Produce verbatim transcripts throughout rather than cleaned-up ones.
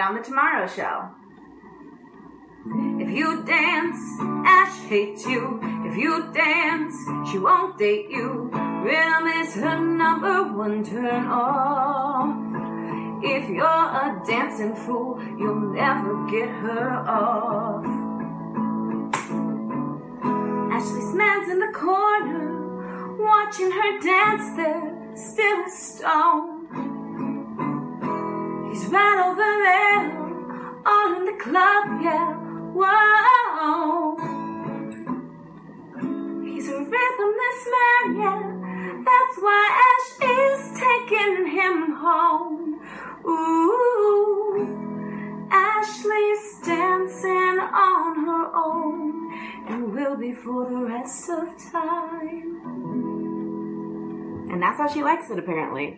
on The Tomorrow Show. If you dance, Ash hates you. If you dance, she won't date you. Rhythm is her number one turn off. If you're a dancing fool, you'll never get her off. Ashley Smans in the corner, watching her dance there, still a stone. He's right over there, all in the club, yeah. Whoa, he's a rhythmless man, yeah. That's why Ash is taking him home. Ooh, Ashley's dancing on her own, and will be for the rest of time. And that's how she likes it, apparently.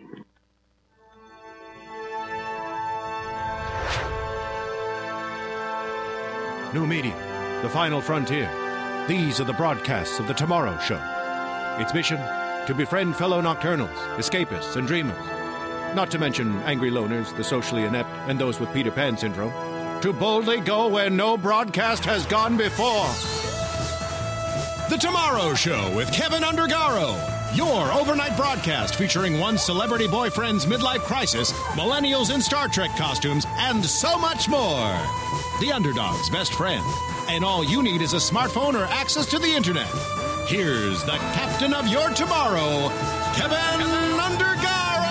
New media, the final frontier. These are the broadcasts of The Tomorrow Show. Its mission, to befriend fellow nocturnals, escapists, and dreamers. Not to mention angry loners, the socially inept, and those with Peter Pan syndrome. To boldly go where no broadcast has gone before. The Tomorrow Show with Kevin Undergaro. Your overnight broadcast featuring one celebrity boyfriend's midlife crisis, millennials in Star Trek costumes, and so much more. The underdog's best friend. And all you need is a smartphone or access to the internet. Here's the captain of your tomorrow, Kevin Undergaro.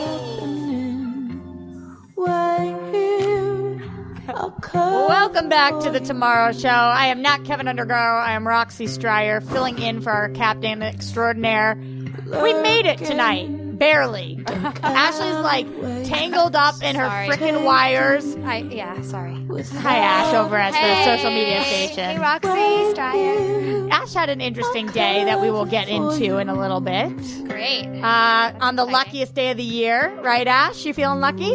Welcome back to The Tomorrow Show. I am not Kevin Undergaro. I am Roxy Stryer, filling in for our captain extraordinaire. We made it tonight. Barely. Ashley's like tangled up in her freaking wires. I, yeah, sorry. Hi, Ash, over at hey. the social media station. Hey, Roxy Stryer. Ash had an interesting day that we will get into in a little bit. Great. Uh, on the luckiest day of the year, right, Ash? You feeling lucky?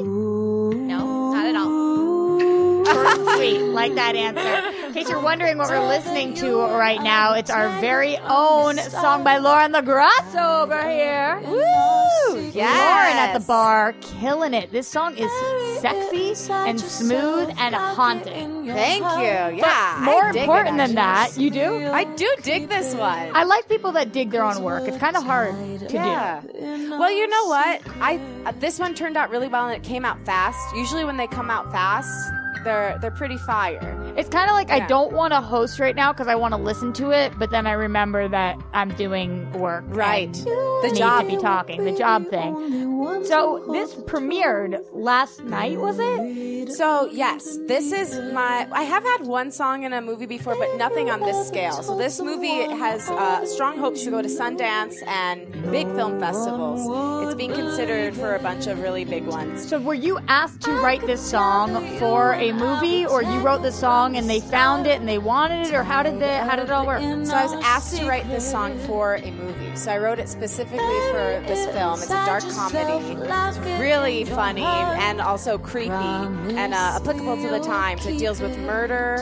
No, not at all. Short and sweet, like that answer. In case you're wondering what we're listening to right now, it's our very own song by Lauren LaGrasse over here. Woo! Yes. Lauren at the bar, killing it. This song is sexy and smooth and haunting. Thank you. Yeah. But more I dig important it, than that, you do? I do dig this one. I like people that dig their own work. It's kind of hard to yeah. do. Well, you know what? I uh, this one turned out really well and it came out fast. Usually when they come out fast, they're they're pretty fire. It's kind of like yeah. I don't want to host right now because I want to listen to it, but then I remember that I'm doing work. Right. The need job. to be talking. The job thing. So this premiered last night, was it? So, yes. This is my... I have had one song in a movie before, but nothing on this scale. So this movie has uh, strong hopes to go to Sundance and big film festivals. It's being considered for a bunch of really big ones. So were you asked to write this song for a movie, or you wrote the song and they found it and they wanted it, or how did the, how did it all work? So I was asked to write this song for a movie. So I wrote it specifically for this film. It's a dark comedy. It's really funny and also creepy and uh, applicable to the times. It deals with murder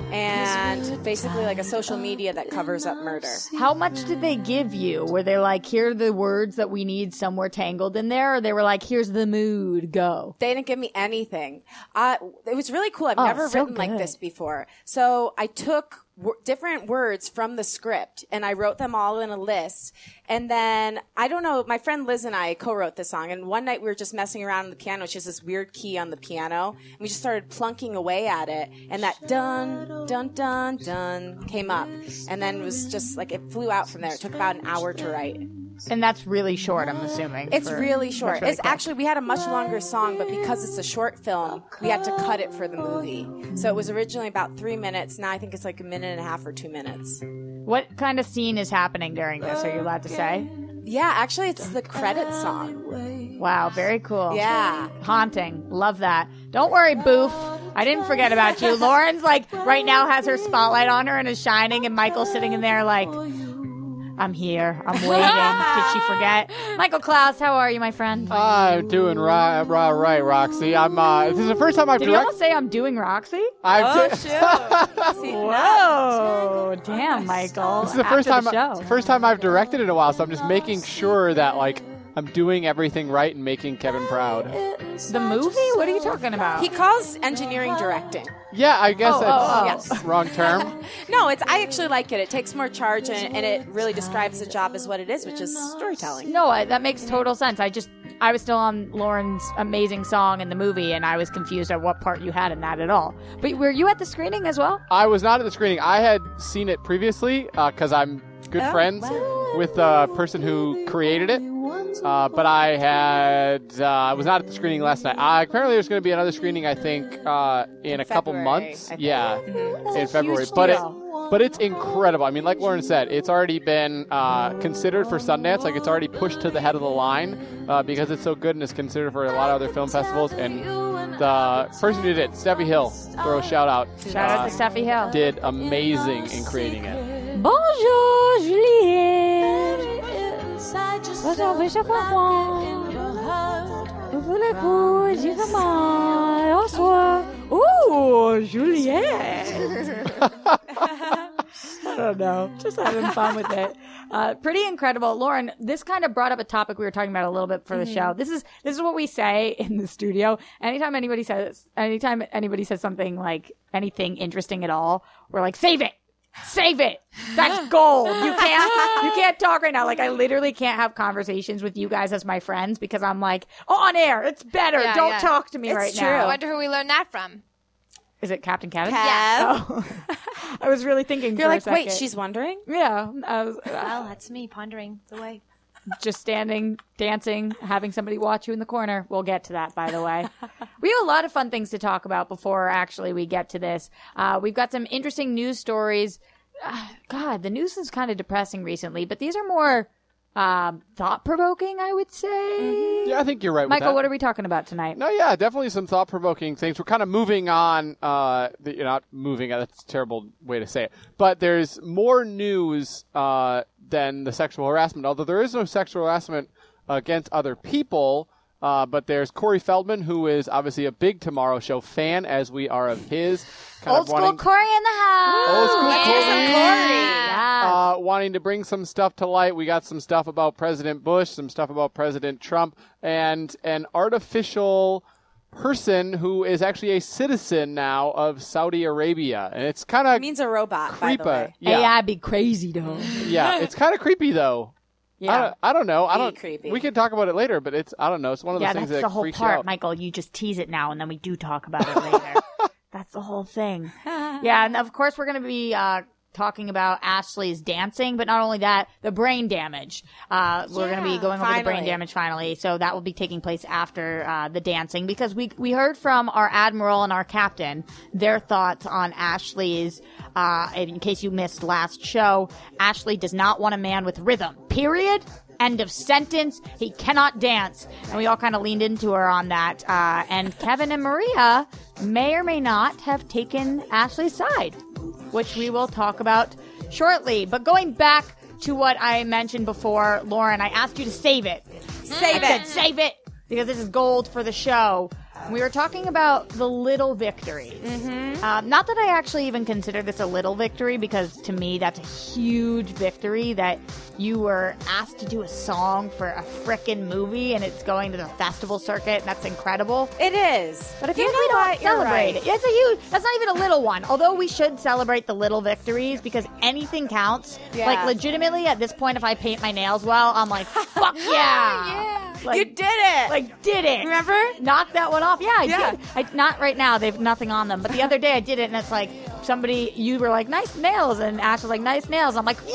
and basically like a social media that covers up murder. How much did they give you? Were they like, here are the words that we need somewhere tangled in there? Or they were like, here's the mood, go? They didn't give me anything. Uh, it was really cool. I've oh, never so written good. like this before. So I took w- different words from the script and I wrote them all in a list. And then, I don't know, my friend Liz and I co-wrote this song. And one night we were just messing around on the piano, which is this weird key on the piano. And we just started plunking away at it. And that dun, dun, dun, dun came up. And then it was just like, it flew out from there. It took about an hour to write. And that's really short, I'm assuming. It's for, really short. Really it's quick. actually, we had a much longer song, but because it's a short film, we had to cut it for the movie. So it was originally about three minutes. Now I think it's like a minute and a half or two minutes. What kind of scene is happening during this? Are you allowed to say? Yeah, actually, it's the credits song. Wow, very cool. Yeah. Haunting. Love that. Don't worry, Boof. I didn't forget about you. Lauren's like, right now has her spotlight on her and is shining, and Michael's sitting in there like, I'm here. I'm waiting. Did she forget? Michael Klaus, how are you, my friend? I'm doing right, right, right, Roxy. I'm. Uh, this is the first time I've Did direct- you almost say I'm doing Roxy? I've Oh, di- shoot. Whoa. Damn, Michael. This is the first After time. the show. First time I've directed in a while, so I'm just making sure that like I'm doing everything right and making Kevin proud. The movie? What are you talking about? He calls engineering directing. Yeah, I guess Oh, that's oh, oh. wrong term. No, it's. I actually like it. It takes more charge, and, and it really describes the job as what it is, which is storytelling. No, I, that makes total sense. I just, I was still on Lauren's amazing song in the movie, and I was confused at what part you had in that at all. But were you at the screening as well? I was not at the screening. I had seen it previously because I'm good Oh, friends wow. with the person who created it. Uh, but I had uh, I was not at the screening last night. Uh, apparently, there's going to be another screening. I think uh, in a couple February, months. I think. Yeah, Mm-hmm. in February. huge But it, deal. but it's incredible. I mean, like Lauren said, it's already been uh, considered for Sundance. Like it's already pushed to the head of the line uh, because it's so good and it's considered for a lot of other film festivals. And the person who did it, Steffi Hill, throw a shout out. Shout out to Steffi Hill. Did amazing in creating it. Bonjour, Juliette. Bonjour, je Vous voulez-vous dire demain au soir? Ooh, Juliette. I don't know. Just having fun with it. Uh, pretty incredible. Lauren, this kind of brought up a topic we were talking about a little bit for the show. This is this is what we say in the studio. Anytime anybody says anytime anybody says something like anything interesting at all, we're like, save it. Save it. That's gold. You can't you can't talk right now. Like I literally can't have conversations with you guys as my friends because I'm like, on air, it's better. Yeah, Don't yeah. talk to me It's right true. I now. wonder who we learned that from. Is it Captain Kevin? Kev. Oh. I was really thinking You're for like, a second. wait, she's wondering? Yeah. I was, Well, that's me pondering the way. just standing, dancing, having somebody watch you in the corner. We'll get to that, by the way. We have a lot of fun things to talk about before actually we get to this. Uh, we've got some interesting news stories. Uh, God, the news is kind of depressing recently, but these are more um, thought-provoking, I would say. Yeah, I think you're right. Michael, with that. what are we talking about tonight? No, yeah, definitely some thought-provoking things. We're kind of moving on. Uh, the, you're not moving. That's a terrible way to say it. But there's more news uh, than the sexual harassment. Although there is no sexual harassment against other people. Uh, but there's Corey Feldman, who is obviously a big Tomorrow Show fan, as we are of his. Kind Old of school wanting, Corey in the house. Old school Let's hear some Corey. Corey. Yes. Uh, wanting to bring some stuff to light. We got some stuff about President Bush, some stuff about President Trump, and an artificial person who is actually a citizen now of Saudi Arabia. And it's kind of It means a robot, by the creepy. way. Yeah, A I be crazy, though. yeah, it's kind of creepy though. I Yeah. don't, I don't know. I Be don't. creepy. We can talk about it later, but it's I don't know. It's one of those Yeah, things that's that the whole freaks part, you out. Michael. You just tease it now, and then we do talk about it later. That's the whole thing. Yeah, and of course we're going to be uh, talking about Ashley's dancing, but not only that, the brain damage. Uh, we're going to be going over the brain finally. damage finally, so that will be taking place after uh, the dancing because we we heard from our admiral and our captain their thoughts on Ashley's. Uh, in case you missed last show, Ashley does not want a man with rhythm. Period. End of sentence. He cannot dance. And we all kind of leaned into her on that. Uh, and Kevin and Maria may or may not have taken Ashley's side, which we will talk about shortly. But going back to what I mentioned before, Lauren, I asked you to save it. Save I said it. save it because this is gold for the show. We were talking about the little victories. Mm-hmm. Um, not that I actually even consider this a little victory because to me that's a huge victory that you were asked to do a song for a frickin' movie and it's going to the festival circuit. And that's incredible. It is. But if you we know don't what? You're celebrate right. it, it's a huge. That's not even a little one. Although we should celebrate the little victories because anything counts. Yeah. Like legitimately, at this point, if I paint my nails well, I'm like, fuck yeah, Yeah. Like, you did it. like did it. Remember? Knock that one off. Yeah, I Yeah. did. I, not right now. They've nothing on them. But the other day I did it, and it's like somebody. You were like, nice nails, and Ash was like, nice nails. I'm like, yeah,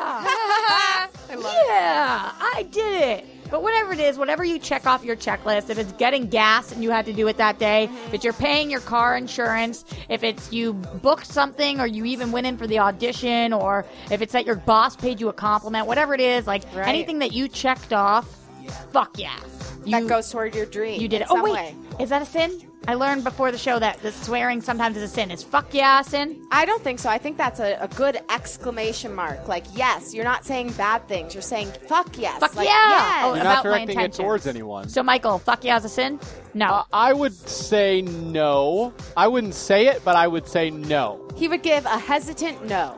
I love it. yeah, I did it. But whatever it is, whatever you check off your checklist, if it's getting gas and you had to do it that day, if it's you're paying your car insurance, if it's you booked something or you even went in for the audition, or if it's that your boss paid you a compliment, whatever it is, like Right. anything that you checked off, fuck yeah. You, that goes toward your dream. you did in it. Oh, some wait. way. Is that a sin? I learned before the show that the swearing sometimes is a sin. Is fuck yeah a sin? I don't think so. I think that's a, a good exclamation mark. Like, yes, you're not saying bad things. You're saying fuck yes. Fuck like, yeah. Yes. Oh, You're about not my directing it intentions. towards anyone. So, Michael, fuck yeah is a sin? No. Uh, I would say no. I wouldn't say it, but I would say no. He would give a hesitant no.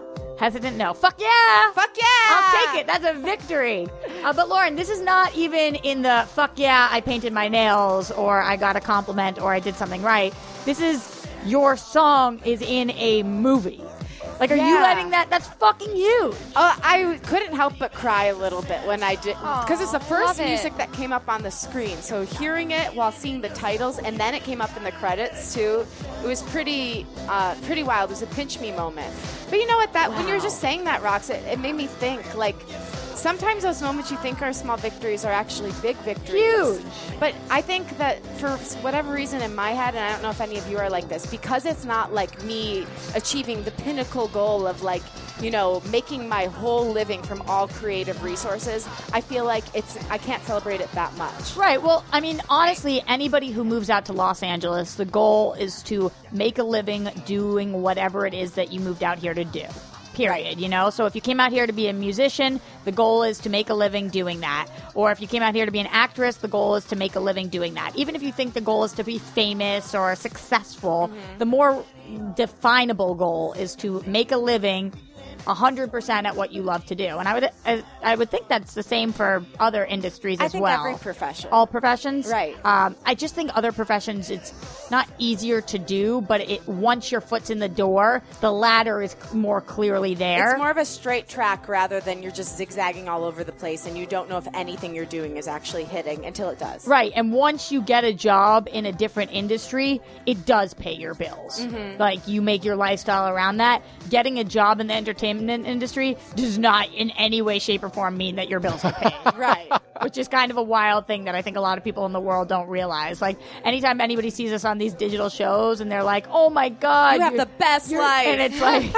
Hesitant, no. Fuck yeah! Fuck yeah! I'll take it. That's a victory. Uh, but Lauren, this is not even in the fuck yeah, I painted my nails, or I got a compliment, or I did something right. This is your song is in a movie. Like, are Yeah. you letting that? That's fucking huge. Uh, I couldn't help but cry a little bit when I did, because it's the first love it. music that came up on the screen. So hearing it while seeing the titles, and then it came up in the credits too. It was pretty, uh, pretty wild. It was a pinch me moment. But you know what? That when you were just saying that, Rox, it, it made me think. Like, sometimes those moments you think are small victories are actually big victories. Huge. But I think that for whatever reason in my head, and I don't know if any of you are like this, because it's not like me achieving the pinnacle goal of like, you know, making my whole living from all creative resources, I feel like it's I can't celebrate it that much. Right. Well, I mean, honestly, anybody who moves out to Los Angeles, the goal is to make a living doing whatever it is that you moved out here to do. Period. You know, so if you came out here to be a musician, the goal is to make a living doing that. Or if you came out here to be an actress, the goal is to make a living doing that. Even if you think the goal is to be famous or successful, Mm-hmm. the more definable goal is to make a living one hundred percent at what you love to do. And I would I, I would think that's the same for other industries I as think well. every profession. All professions? Right. Um, I just think other professions, it's not easier to do, but it once your foot's in the door, the ladder is more clearly there. It's more of a straight track rather than you're just zigzagging all over the place and you don't know if anything you're doing is actually hitting until it does. Right, and once you get a job in a different industry, it does pay your bills. Mm-hmm. Like, you make your lifestyle around that. Getting a job in the entertainment industry does not in any way, shape, or form mean that your bills are paid. Right. Which is kind of a wild thing that I think a lot of people in the world don't realize. Like, anytime anybody sees us on these digital shows and they're like, oh my God. You have you're- the best you're-" life. And it's like...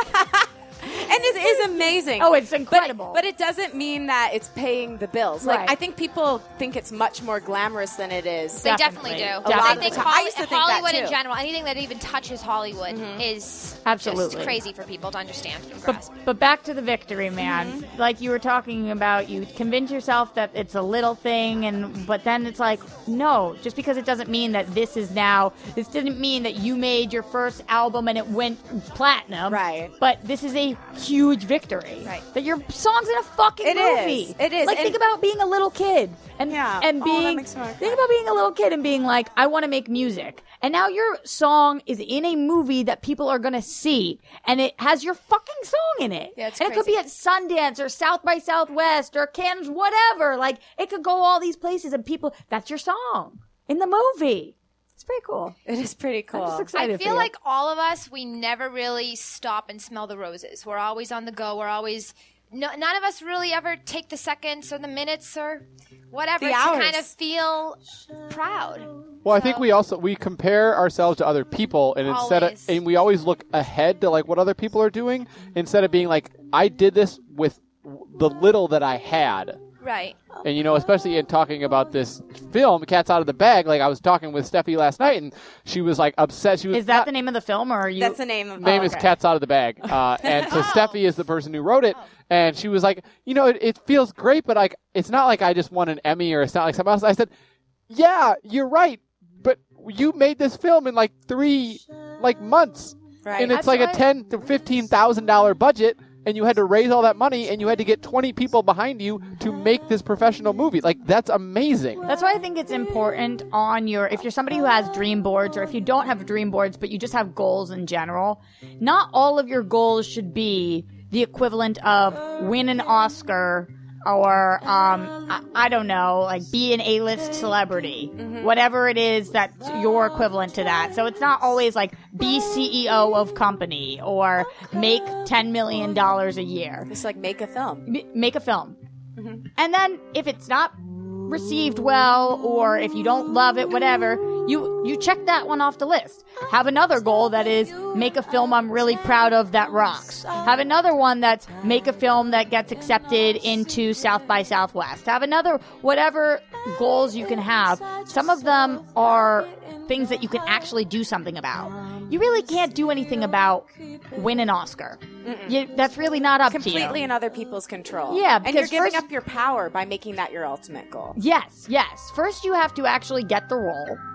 And it is amazing. Oh, it's incredible. But, but it doesn't mean that it's paying the bills. Like, Right. I think people think it's much more glamorous than it is. They definitely, Definitely. do. A lot I of think the time. I Holly- used to think that, Hollywood in too. general, anything that even touches Hollywood is Absolutely. just crazy for people to understand and But, grasp. but back to the victory, man. Mm-hmm. Like you were talking about, you convince yourself that it's a little thing, and but then it's like, no, just because it doesn't mean that this is now, this didn't mean that you made your first album and it went platinum. Right. But this is a huge victory. Right. That your song's in a fucking It movie. is. It is. Like, And- think about being a little kid. And, Yeah. and Oh, that being, makes me wanna think cry. about being a little kid and being like, I want to make music. And now your song is in a movie that people are going to see. And it has your fucking song in it. Yeah, it's and it could be crazy. at Sundance or South by Southwest or Cannes, whatever. Like, it could go all these places and people, that's your song in the movie. It's pretty cool. It is pretty cool. I'm just excited I for feel you. like all of us, we never really stop and smell the roses. We're always on the go. We're always, no, none of us really ever take the seconds or the minutes or whatever The to hours. kind of feel proud. Well, I think So- we also we compare ourselves to other people, and instead Always. of and we always look ahead to like what other people are doing instead of being like, I did this with the little that I had. Right. And you know, especially in talking about this film, Cat's Out of the Bag. Like I was talking with Steffi last night, and she was like upset. She was Is that not- the name of the film, or are you? That's the name of name oh, is okay. Cat's Out of the Bag. Uh, and so Steffi is the person who wrote it. And she was like, you know, it, it feels great, but like, it's not like I just won an Emmy or it's not like something else. I said, yeah, you're right. But you made this film in like three, like months. Right. And it's That's like right. a ten to fifteen thousand dollar budget. And you had to raise all that money and you had to get twenty people behind you to make this professional movie. Like, that's amazing. That's why I think it's important on your, if you're somebody who has dream boards, or if you don't have dream boards, but you just have goals in general, not all of your goals should be the equivalent of win an Oscar or, um, I, I don't know, like be an A-list celebrity, whatever it is that's your equivalent to that. So it's not always like be C E O of company or make ten million dollars a year. Just like make a film. M- make a film. And then if it's not received well, or if you don't love it, whatever, you you check that one off the list. Have another goal that is make a film I'm really proud of that rocks. Have another one that's make a film that gets accepted into South by Southwest. Have another, whatever goals you can have. Some of them are things that you can actually do something about. You really can't do anything about win an Oscar. You, that's really not up to you. Completely in other people's control. Yeah, and you're because giving first- up your power by making that your ultimate goal. Yes, yes. First, you have to actually get the role.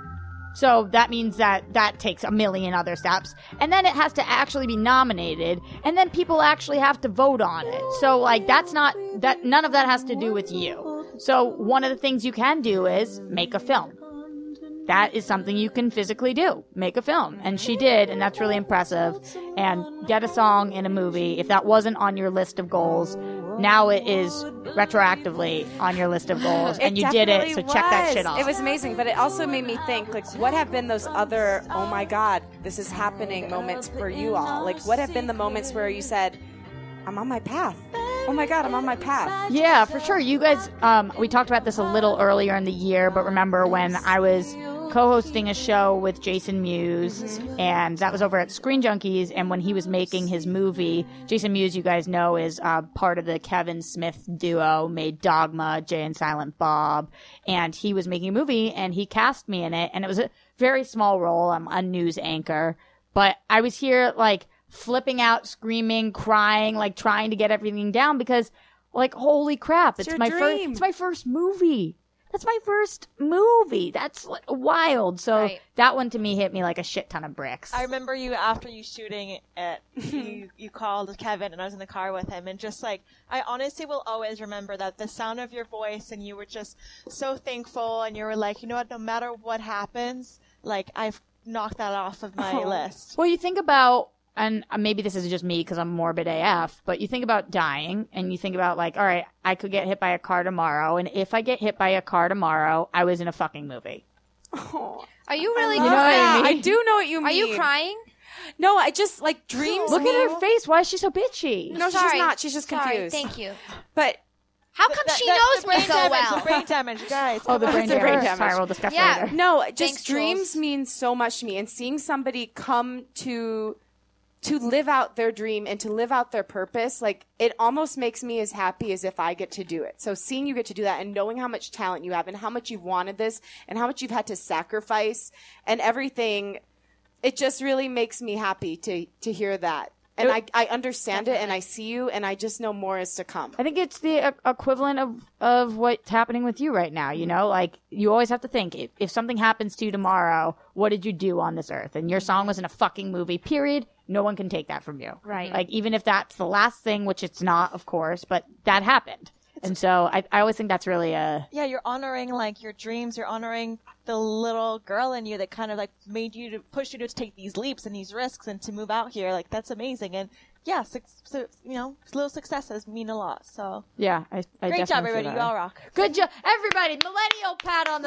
So that means that that takes a million other steps. And then it has to actually be nominated. And then people actually have to vote on it. So, like, that's not, that none of that has to do with you. So one of the things you can do is make a film. That is something you can physically do. Make a film. And she did, and that's really impressive. And get a song in a movie. If that wasn't on your list of goals, now it is retroactively on your list of goals. And It you did it, definitely so check that was. shit off. It was amazing, but it also made me think, like, what have been those other, oh my God, this is happening moments for you all? Like, what have been the moments where you said, I'm on my path? Oh my God, I'm on my path. Yeah, for sure. You guys, um, we talked about this a little earlier in the year, but remember when I was co-hosting a show with Jason Mewes, and that was over at Screen Junkies, and when he was making his movie, Jason Mewes, you guys know, is uh, part of the Kevin Smith duo, made Dogma, Jay and Silent Bob, and he was making a movie, and he cast me in it, and it was a very small role. I'm a news anchor, but I was here, like, flipping out, screaming, crying, like, trying to get everything down, because, like, holy crap, it's, your my first, dream. it's my first movie. That's my first movie. That's like, wild. So Right. that one to me hit me like a shit ton of bricks. I remember you after you shooting it. You you called Kevin, and I was in the car with him, and just like I honestly will always remember that the sound of your voice, and you were just so thankful, and you were like, you know what, no matter what happens, like I've knocked that off of my list. Well, you think about, and maybe this is just me because I'm morbid A F, but you think about dying and you think about like, all right, I could get hit by a car tomorrow. And if I get hit by a car tomorrow, I was in a fucking movie. Are you really You know what I crying? mean? I do know what you mean. Are you crying? No, I just, like, dreams. Look mean- at her face. Why is she so bitchy? No, Sorry. she's not. She's just Sorry, confused. thank you. But How come The- she the- knows the me brain so damage, well? The brain damage, guys. Oh, the come brain on. the brain damage. damage. Sorry, we'll discuss Yeah. later. no, just Thanks, dreams Jules. mean so much to me. And seeing somebody come to to live out their dream and to live out their purpose, like, it almost makes me as happy as if I get to do it. So seeing you get to do that and knowing how much talent you have and how much you've wanted this and how much you've had to sacrifice and everything, it just really makes me happy to to hear that. And I, I understand it, and I see you, and I just know more is to come. I think it's the uh, equivalent of, of what's happening with you right now. You know, like you always have to think if, if something happens to you tomorrow, what did you do on this earth? And your song was in a fucking movie, period. No one can take that from you. Right. Like even if that's the last thing, which it's not, of course, but that happened. And so I, I always think that's really a, Yeah, you're honoring like your dreams. You're honoring the little girl in you that kind of like made you to push you to take these leaps and these risks and to move out here. Like that's amazing. And yeah, su- su- you know, little successes mean a lot. So yeah. I, I great job, definitely feel everybody. that. You all rock. Good job, everybody! Millennial pat on the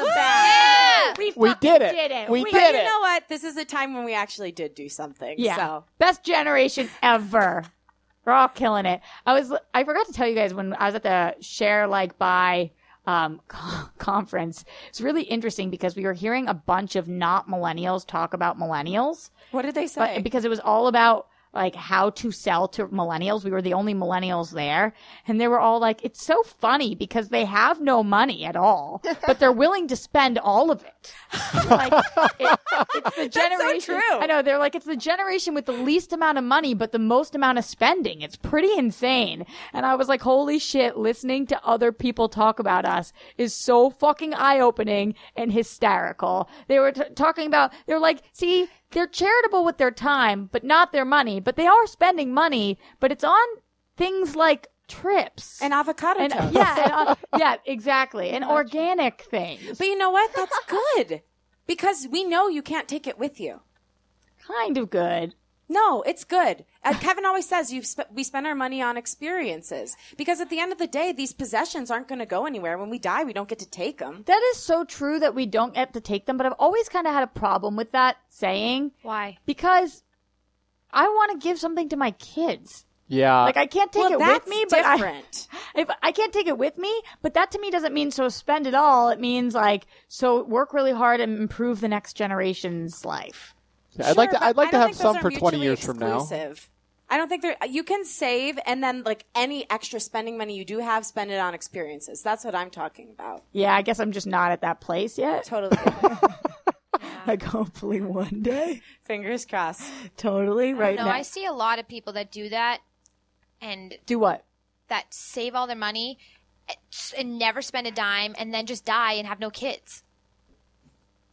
back. We, We fucking did it. Did it. We But did you it. know what? This is a time when we actually did do something. Yeah. So. Best generation ever. We're all killing it. I was, I forgot to tell you guys when I was at the Share Like Buy um, conference. It's really interesting because we were hearing a bunch of not millennials talk about millennials. What did they say? But because it was all about like how to sell to millennials. We were the only millennials there. And they were all like, it's so funny because they have no money at all, but they're willing to spend all of it. Like, it it's the generation. true. I know. They're like, it's the generation with the least amount of money, but the most amount of spending. It's pretty insane. And I was like, holy shit, listening to other people talk about us is so fucking eye-opening and hysterical. They were t- talking about, they were like, see, they're charitable with their time, but not their money. But they are spending money, but it's on things like trips. and avocado And, toast. yeah, and, uh, yeah, exactly. And organic things. But you know what? That's good. Because we know you can't take it with you. Kind of good. No, it's good. As Kevin always says, you sp- we spend our money on experiences. Because at the end of the day, these possessions aren't going to go anywhere. When we die, we don't get to take them. That is so true that we don't get to take them, but I've always kind of had a problem with that saying. Why? Because I want to give something to my kids. Yeah. Like I can't take Well, it that's with me, but I, different. if I can't take it with me, but that to me doesn't mean so spend it all. It means like so work really hard and improve the next generation's life. Yeah, I'd like Sure, to. I'd but like I to don't have think some those for are twenty mutually years from now. exclusive. I don't think there. You can save, and then like any extra spending money you do have, spend it on experiences. That's what I'm talking about. Yeah, I guess I'm just not at that place yet. Totally. Like hopefully one day. Fingers crossed. Totally right No, now. I see a lot of people that do that and Do what? that save all their money and never spend a dime and then just die and have no kids.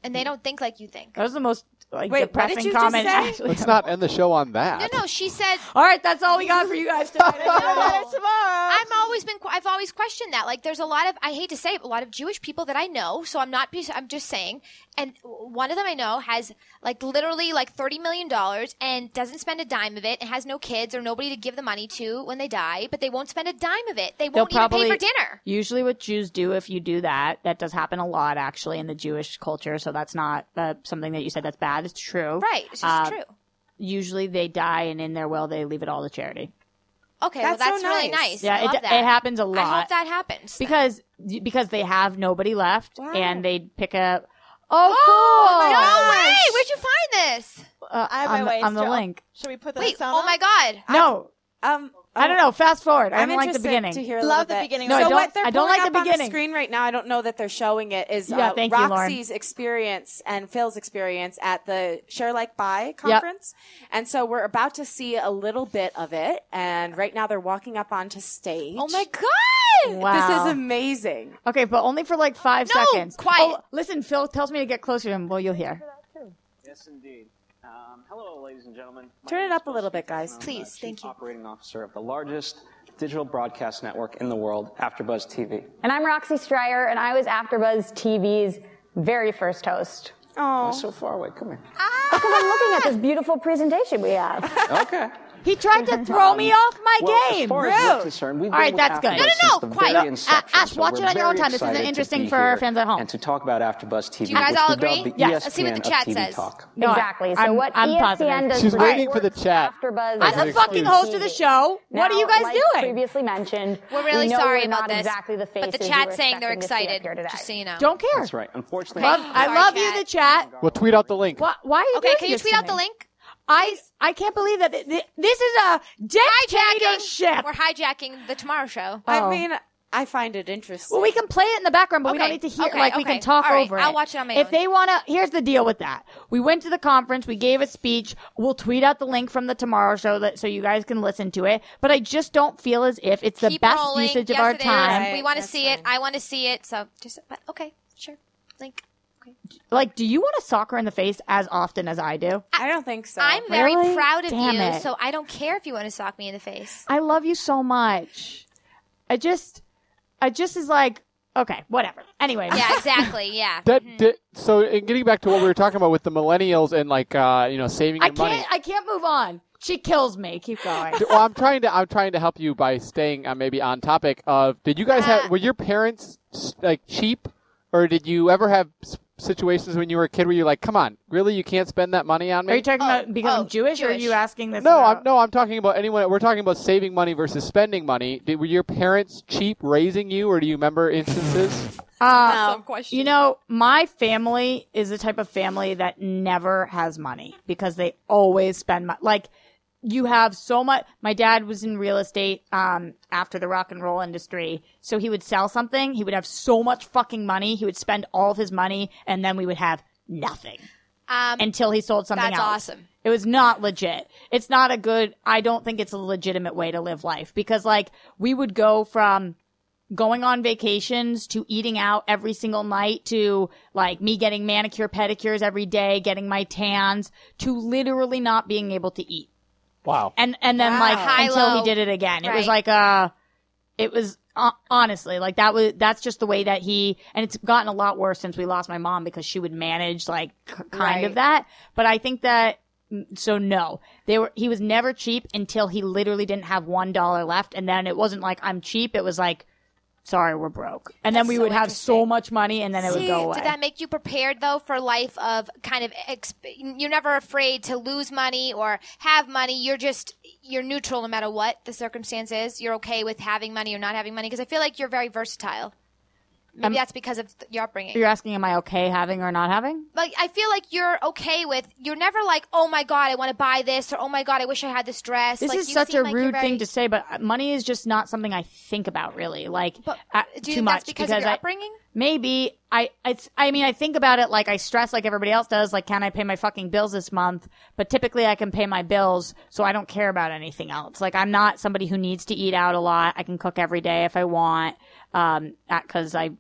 and they don't think like you think. That was the most like Wait, what depressing did you just comment. say? Actually. Let's not end the show on that. No, no, she said. All right, that's all we got for you guys tonight. Tomorrow. I've always been. I've always questioned that. Like, there's a lot of. I hate to say it, but a lot of Jewish people that I know. So I'm not. I'm just saying. And one of them I know has like literally like thirty million dollars and doesn't spend a dime of it and has no kids or nobody to give the money to when they die. But they won't spend a dime of it. They They'll won't even probably, pay for dinner. Usually, what Jews do, if you do that, that does happen a lot actually in the Jewish culture. So that's not uh, something that you said that's bad. It's true. Right. It's just Uh, true. Usually, they die, and in their will, they leave it all to charity. Okay, That's well, that's so really nice. nice. Yeah, I it, love it that. happens a lot. I hope that happens. because because they have nobody left, Wow. and they pick up. Oh, Oh, cool! no way! Where'd you find this? Uh, I have on, my the, waist. on the Should- link. Should we put this Wait, on? oh my God. No, Um, I don't know. Fast forward. I I'm don't like the interested beginning. to hear a Love little the bit. beginning. No, I so don't- what they're I don't pulling like the up on beginning. the screen right now, I don't know that they're showing it, is Yeah, uh, thank you, Lauren. Roxy's experience and Phil's experience at the Share Like Buy conference. And so we're about to see a little bit of it. And right now they're walking up onto stage. Oh my God! Wow. This is amazing. Okay, but only for like five No, seconds. quiet. Oh, listen, Phil tells me to get closer to him. Well, you'll hear. Yes, indeed. Um, hello, ladies and gentlemen. My Turn name it is up a little bit, guys. I'm the Please, Chief thank you. Operating Officer of the largest digital broadcast network in the world, AfterBuzz T V. And I'm Roxy Stryer, and I was AfterBuzz T V's very first host. Why Oh, so far away? Come here. Because I'm looking at this beautiful presentation we have. Okay. He tried to throw me off my Well, game. as far as we're concerned, we've All been right, with that's good. AfterBuzz No, no, since no, the quiet. very No, inception, Ash, so watch we're it on your own very time. This isn't excited to interesting be for our here fans at home. And to talk about AfterBuzz T V, Do you guys which all we dubbed agree? the Yes. E S P N Let's see what the of chat T V says. talk. No, exactly. So I'm- what I'm E S P N positive. does She's for waiting sports, for the chat. AfterBuzz I'm does the for fucking host of the T V. show. What are Now, you guys like doing? previously mentioned, We're really we know sorry we're about not this. exactly the but the faces you chat's were saying they're expecting to see up excited. here today. Just so you know. Don't care. That's right. Unfortunately, Love, I Sorry, love chat. you, the chat. We'll tweet out the link. Why, why are you Okay, doing can you this tweet to out the me? link? I I can't believe that th- th- this is a dictatorship. We're hijacking the Tomorrow Show. I Oh. mean, I find it interesting. Well, we can play it in the background, but we don't Okay, need to hear. okay, like we okay. can talk All right, over it. I'll watch it on my If own. they want to, here's the deal with that. We went to the conference. We gave a speech. We'll tweet out the link from the Tomorrow Show that so you guys can listen to it. But I just don't feel as if it's the Keep best rolling. usage yes, of our it is. time. We want to That's see it. fine. I want to see it. So just but, okay, sure. Link. Okay. Like, do you want to sock her in the face as often as I do? I don't think so. I'm very Really? proud of Damn you, it. so I don't care if you want to sock me in the face. I love you so much. I just, I just is like, okay, whatever. Anyway. Yeah, exactly. Yeah. That di- so, in getting back to what we were talking about with the millennials and like uh, you know saving I your money. can't, I can't move on. She kills me. Keep going. well, I'm trying to I'm trying to help you by staying uh, maybe on topic of. Did you guys Uh, have were your parents s- like cheap, or did you ever have s- situations when you were a kid where you're like, come on, really, you can't spend that money on me? Are you talking about because oh, I'm Jewish, or are Jewish. you asking this? No, about- I'm no, I'm talking about anyone. We're talking about saving money versus spending money. Did, were your parents cheap raising you, or do you remember instances? Uh, Some question. You know, my family is the type of family that never has money because they always spend money. Like, you have so much. My dad was in real estate um, after the rock and roll industry. So he would sell something. He would have so much fucking money. He would spend all of his money, and then we would have nothing Um, until he sold something that's else. awesome. It was not legit. It's not a good, I don't think it's a legitimate way to live life because, like, we would go from going on vacations to eating out every single night to, like, me getting manicure pedicures every day, getting my tans, to literally not being able to eat. Wow. And, and then, Wow. like, High, until low. he did it again. It was Right. like, uh, it was, uh, honestly, like, that was, that's just the way that he, and it's gotten a lot worse since we lost my mom because she would manage, like, k- kind Right. of that. But I think that, so no, they were, he was never cheap until he literally didn't have one dollar left. And then it wasn't like, I'm cheap. It was like, sorry, we're broke. And then That's we so would have so interesting. much money and then it would See, go away. did that make you prepared though for life of kind of exp- you're never afraid to lose money or have money. You're just you're neutral no matter what the circumstance is. You're okay with having money or not having money because I feel like you're very versatile. Maybe Um, that's because of th- your upbringing. You're asking, am I okay having or not having? Like I feel like you're okay with. You're never like, oh my god, I want to buy this, or oh my god, I wish I had this dress. This like, is you such seem a like you're rude very- thing to say, but money is just not something I think about really. Like, But uh, do you too think much that's because, of your I, upbringing? maybe I, it's, I mean, I think about it like I stress like everybody else does. Like, can I pay my fucking bills this month? But typically I can pay my bills, so I don't care about anything else. Like, I'm not somebody who needs to eat out a lot. I can cook every day if I want. Um, cause I, I'll,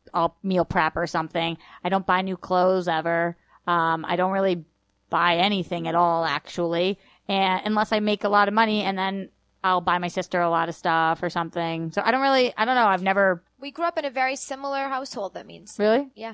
I'll meal prep or something. I don't buy new clothes ever. Um, I don't really buy anything at all, actually, and unless I make a lot of money, and then I'll buy my sister a lot of stuff or something. So I don't really, I don't know. I've never. We grew up in a very similar household. That means Really? yeah.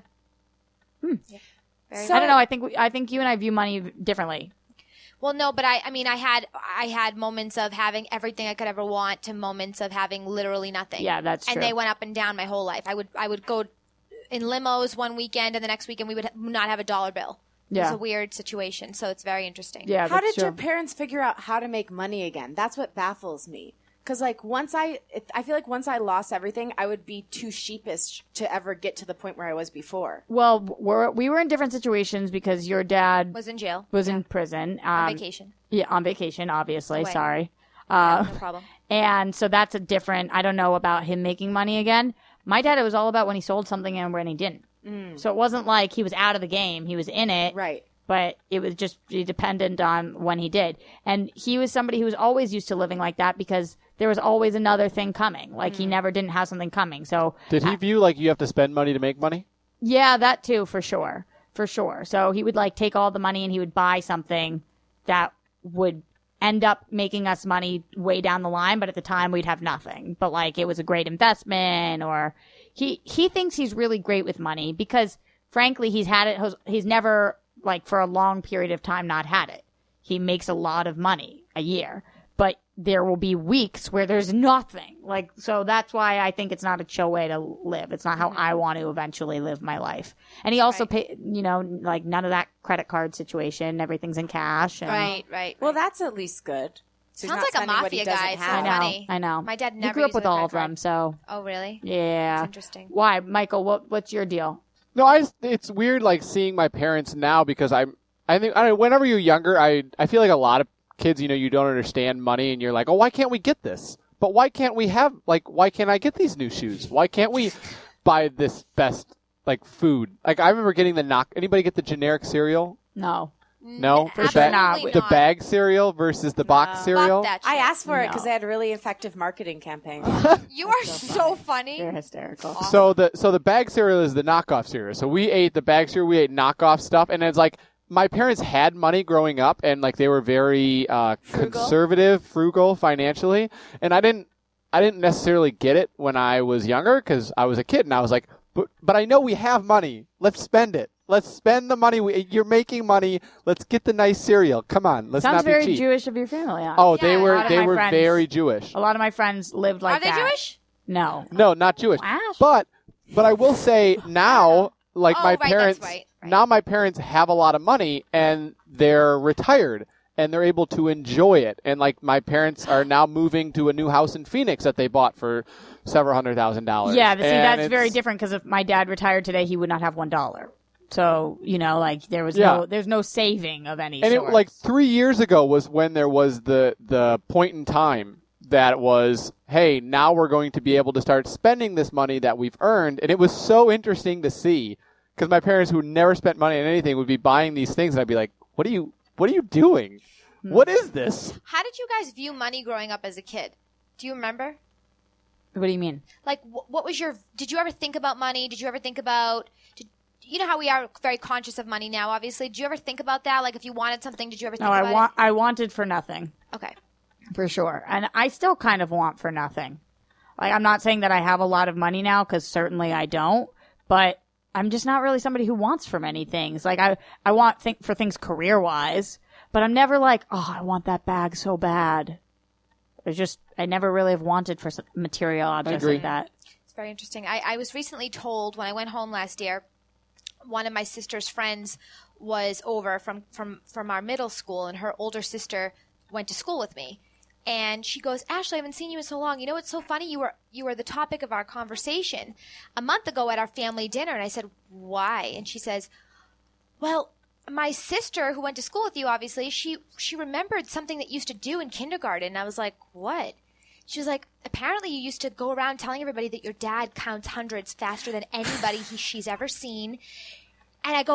Hmm. Yeah. Very I don't know. I think we, I think you and I view money differently. Well, no, but I, I mean, I had, I had moments of having everything I could ever want to moments of having literally nothing. Yeah, that's and true. they went up and down my whole life. I would, I would go in limos one weekend, and the next weekend we would not have a dollar bill. It Yeah. was a weird situation, so it's very interesting. Yeah. How that's did your true. parents figure out how to make money again? That's what baffles me. Because, like, once I, it, I feel like once I lost everything, I would be too sheepish to ever get to the point where I was before. Well, we're, we were in different situations because your dad Was in jail. was in prison. Um, On vacation. Yeah, on vacation, obviously. Away. Sorry. Yeah, Uh, no problem. And so that's a different, I don't know about him making money again. My dad, it was all about when he sold something and when he didn't. So it wasn't like he was out of the game. He was in it. Right. But it was just dependent on when he did. And he was somebody who was always used to living like that because there was always another thing coming. Like he never didn't have something coming. So Did he view like you have to spend money to make money? yeah, that too, for sure. For sure. So he would like take all the money and he would buy something that would end up making us money way down the line, but at the time we'd have nothing. But like it was a great investment, or he he thinks he's really great with money because frankly he's had it he's never like for a long period of time not had it. He makes a lot of money a year, but there will be weeks where there's nothing. Like, so that's why I think it's not a chill way to live. It's not how I want to eventually live my life. And he also pay, you know, like none of that credit card situation. Everything's in cash. And Right, right. Well, that's at least good. So he's Sounds not like a spending what he mafia doesn't guy. It's have. I so know. funny. I know. My dad He never grew up used with a all of credit them. card. So Oh, really? yeah. That's interesting. Why, Michael? What what's your deal? No, I. It's weird, like seeing my parents now because I'm. I think I don't know, whenever you're younger, I I feel like a lot of kids, you know, you don't understand money, and you're like, oh, why can't we get this? But why can't we have like? Why can't I get these new shoes? Why can't we buy this best like food? Like I remember getting the knock. Anybody get the generic cereal? No. No, the, Absolutely bag, not. the bag cereal versus the box cereal. Fuck that shit. I asked for it No. because they had a really effective marketing campaign. You are so funny. You're hysterical. So the so the bag cereal is the knockoff cereal. So we ate the bag cereal, we ate knockoff stuff, and it's like my parents had money growing up, and like they were very uh, conservative, frugal financially, and I didn't I didn't necessarily get it when I was younger because I was a kid, and I was like, but but I know we have money. Let's spend it. Let's spend the money. We, you're making money. Let's get the nice cereal. Come on, let's Sounds not be very cheap. Jewish of your family. Huh? Oh, Yeah, they a were lot of they my were friends- very Jewish. A lot of my friends lived like Are they that. Jewish? No. No, not Jewish. Wow. But but I will say now, like Oh, my right, that's parents, right, right. now my parents have a lot of money and they're retired and they're able to enjoy it. And like my parents are now moving to a new house in Phoenix that they bought for several hundred thousand dollars. Yeah, but see, And that's very it's- different because if my dad retired today, he would not have one dollar. So you know, like there was Yeah. no, there's no saving of any And it, sort. like three years ago was when there was the the point in time that was, hey, now we're going to be able to start spending this money that we've earned. And it was so interesting to see because my parents, who never spent money on anything, would be buying these things, and I'd be like, what are you, what are you doing? What is this? How did you guys view money growing up as a kid? Do you remember? What do you mean? Like, wh- what was your? Did you ever think about money? Did you ever think about? Did, you know how we are very conscious of money now. Obviously, did you ever think about that? Like, if you wanted something, did you ever think No, I about want, I wanted for nothing. it? Okay. For sure. And I still kind of want for nothing. Like, I'm not saying that I have a lot of money now, because certainly I don't, but I'm just not really somebody who wants for many things. Like, I, I want th- for things career-wise, but I'm never like, oh, I want that bag so bad. It's just, I never really have wanted for some material objects agree. like that. It's very interesting. I, I was recently told when I went home last year, one of my sister's friends was over from, from, from our middle school, and her older sister went to school with me. And she goes, Ashley, I haven't seen you in so long. You know what's so funny? You were you were the topic of our conversation a month ago at our family dinner. And I said, why? And she says, well, my sister who went to school with you, obviously, she she remembered something that you used to do in kindergarten. And I was like, what? She was like, apparently you used to go around telling everybody that your dad counts hundreds faster than anybody he, she's ever seen. And I go,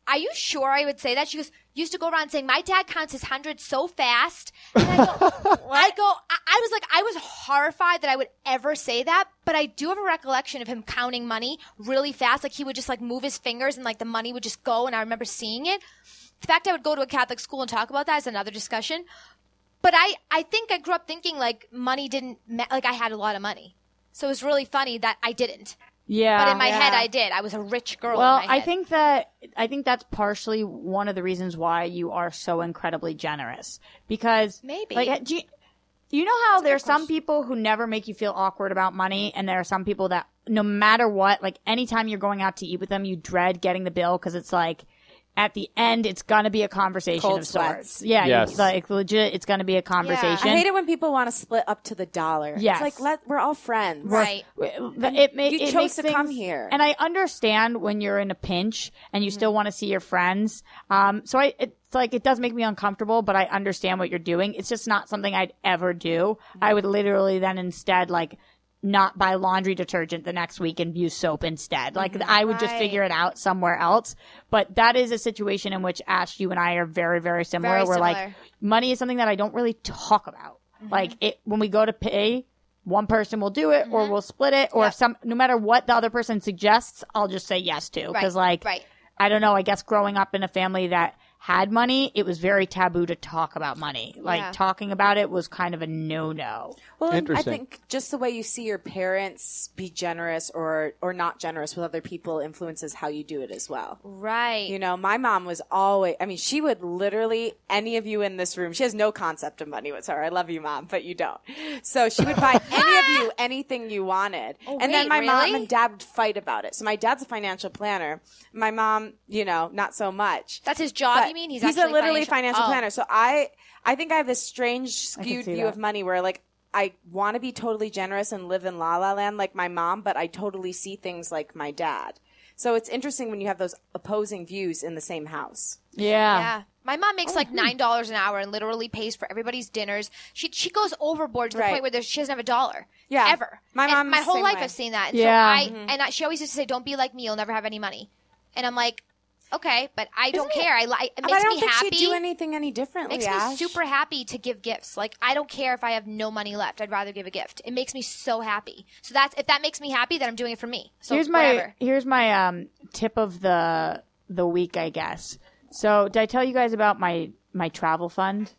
are you sure I would say that? She goes, used to go around saying, my dad counts his hundreds so fast. And I go, I go, I, I was like, I was horrified that I would ever say that, but I do have a recollection of him counting money really fast. Like he would just like move his fingers and like the money would just go, and I remember seeing it. The fact I would go to a Catholic school and talk about that is another discussion. But I, I think I grew up thinking like money didn't, like I had a lot of money. So it was really funny that I didn't. Yeah. But in my yeah. head, I did. I was a rich girl. Well, in my head. I think that I think that's partially one of the reasons why you are so incredibly generous. Because Maybe. like, do you, you know how there are some people who never make you feel awkward about money, and there are some people that no matter what, like anytime you're going out to eat with them, you dread getting the bill because it's like. At the end, it's gonna be a conversation Cold of sweats. sorts. Yeah, Yes. you- like legit, it's gonna be a conversation. I hate it when people want to split up to the dollar. Yes. It's like, let, we're all friends. Right. It, ma- You it chose makes to things- come here. and I understand when you're in a pinch and you still want to see your friends. Um, so I, it's like it does make me uncomfortable, but I understand what you're doing. It's just not something I'd ever do. I would literally then instead like not buy laundry detergent the next week and use soap instead. Like I would just Right. figure it out somewhere else. But that is a situation in which Ash, you and I are very, very similar. Very We're like similar. money is something that I don't really talk about. Like it when we go to pay. One person will do it, or we'll split it, or Yep. if some, no matter what the other person suggests, I'll just say yes to. Because, like, right. I don't know, I guess growing up in a family that had money, it was very taboo to talk about money. Like, Yeah. talking about it was kind of a no-no. Well, and I Interesting. think just the way you see your parents be generous or or not generous with other people influences how you do it as well. Right. You know, my mom was always, I mean, she would literally, any of you in this room, she has no concept of money whatsoever. I love you, Mom, but you don't. So she would buy any of you anything you wanted. Oh, and then wait, my mom really? and dad would fight about it. So my dad's a financial planner. My mom, you know, not so much. That's his job, But you mean? He's, He's actually a literally financial, financial oh. planner. So I, I think I have this strange skewed see view that. of money where like, I want to be totally generous and live in la la land like my mom, but I totally see things like my dad. So it's interesting when you have those opposing views in the same house. Yeah. Yeah. My mom makes like nine dollars an hour and literally pays for everybody's dinners. She she goes overboard to the Right. point where there's, she doesn't have a dollar. Yeah. Ever. My And mom's my the whole same life way. I've seen that. And Yeah. So I and I, she always used to say, "Don't be like me. You'll never have any money." And I'm like, okay, but I don't Isn't it- care. I like it But makes I don't me think happy. she'd do anything any differently, Makes me Ash. super happy to give gifts. Like I don't care if I have no money left. I'd rather give a gift. It makes me so happy. So that's if that makes me happy, then I'm doing it for me. So here's my whatever. here's my um tip of the the week, I guess. So did I tell you guys about my my travel fund?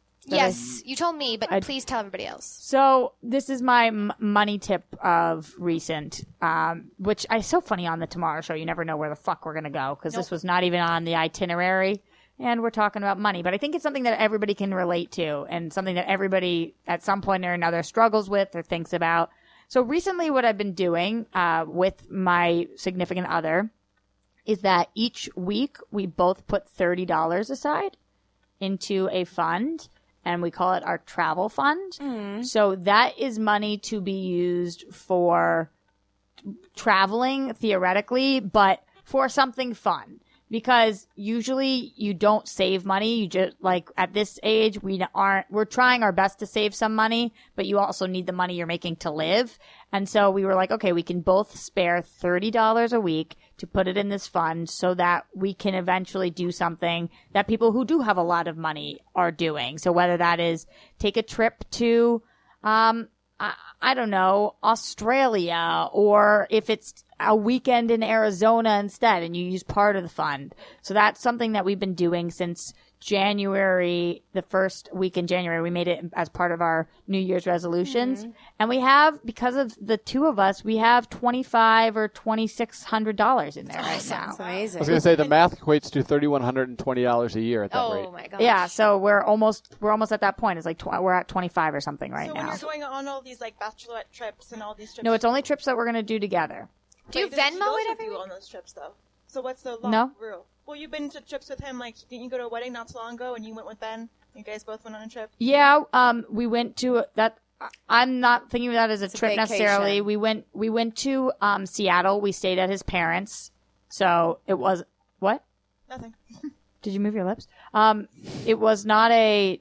Yes, you told me, but I- please tell everybody else. So this is my m- money tip of recent, um, which I so funny on the Tomorrow Show. You never know where the fuck we're gonna go because this was not even on the itinerary, and we're talking about money. But I think it's something that everybody can relate to, and something that everybody at some point or another struggles with or thinks about. So recently, what I've been doing uh, with my significant other is that each week we both put thirty dollars aside into a fund, and we call it our travel fund. So that is money to be used for traveling theoretically, but for something fun. Because usually you don't save money. You just, like, at this age, we aren't, we're trying our best to save some money, but you also need the money you're making to live. And so we were like, okay, we can both spare thirty dollars a week to put it in this fund so that we can eventually do something that people who do have a lot of money are doing. So whether that is take a trip to, um, I, I don't know, Australia, or if it's a weekend in Arizona instead and you use part of the fund. So that's something that we've been doing since January, the first week in January. We made it as part of our New Year's resolutions. And we have, because of the two of us, we have twenty-five or twenty-six hundred dollars in there right now. That's amazing. I was going to say the math equates to thirty one hundred and twenty dollars a year at that Oh rate. my god. Yeah, so we're almost we're almost at that point. It's like tw- we're at twenty-five or something right so when now. you're going on all these like bachelorette trips and all these trips, No, it's only trips that we're going to do together. Do you Wait, does- she Venmo goes it with every you week? on those trips though? So what's the law No. rule? Well, you've been to trips with him. Like, didn't you go to a wedding not so long ago, and you went with Ben? You guys both went on a trip. Yeah, um, we went to that. I'm not thinking of that as a trip a necessarily. vacation. We went we went to um, Seattle. We stayed at his parents, so it was what? Nothing. Did you move your lips? Um, it was not a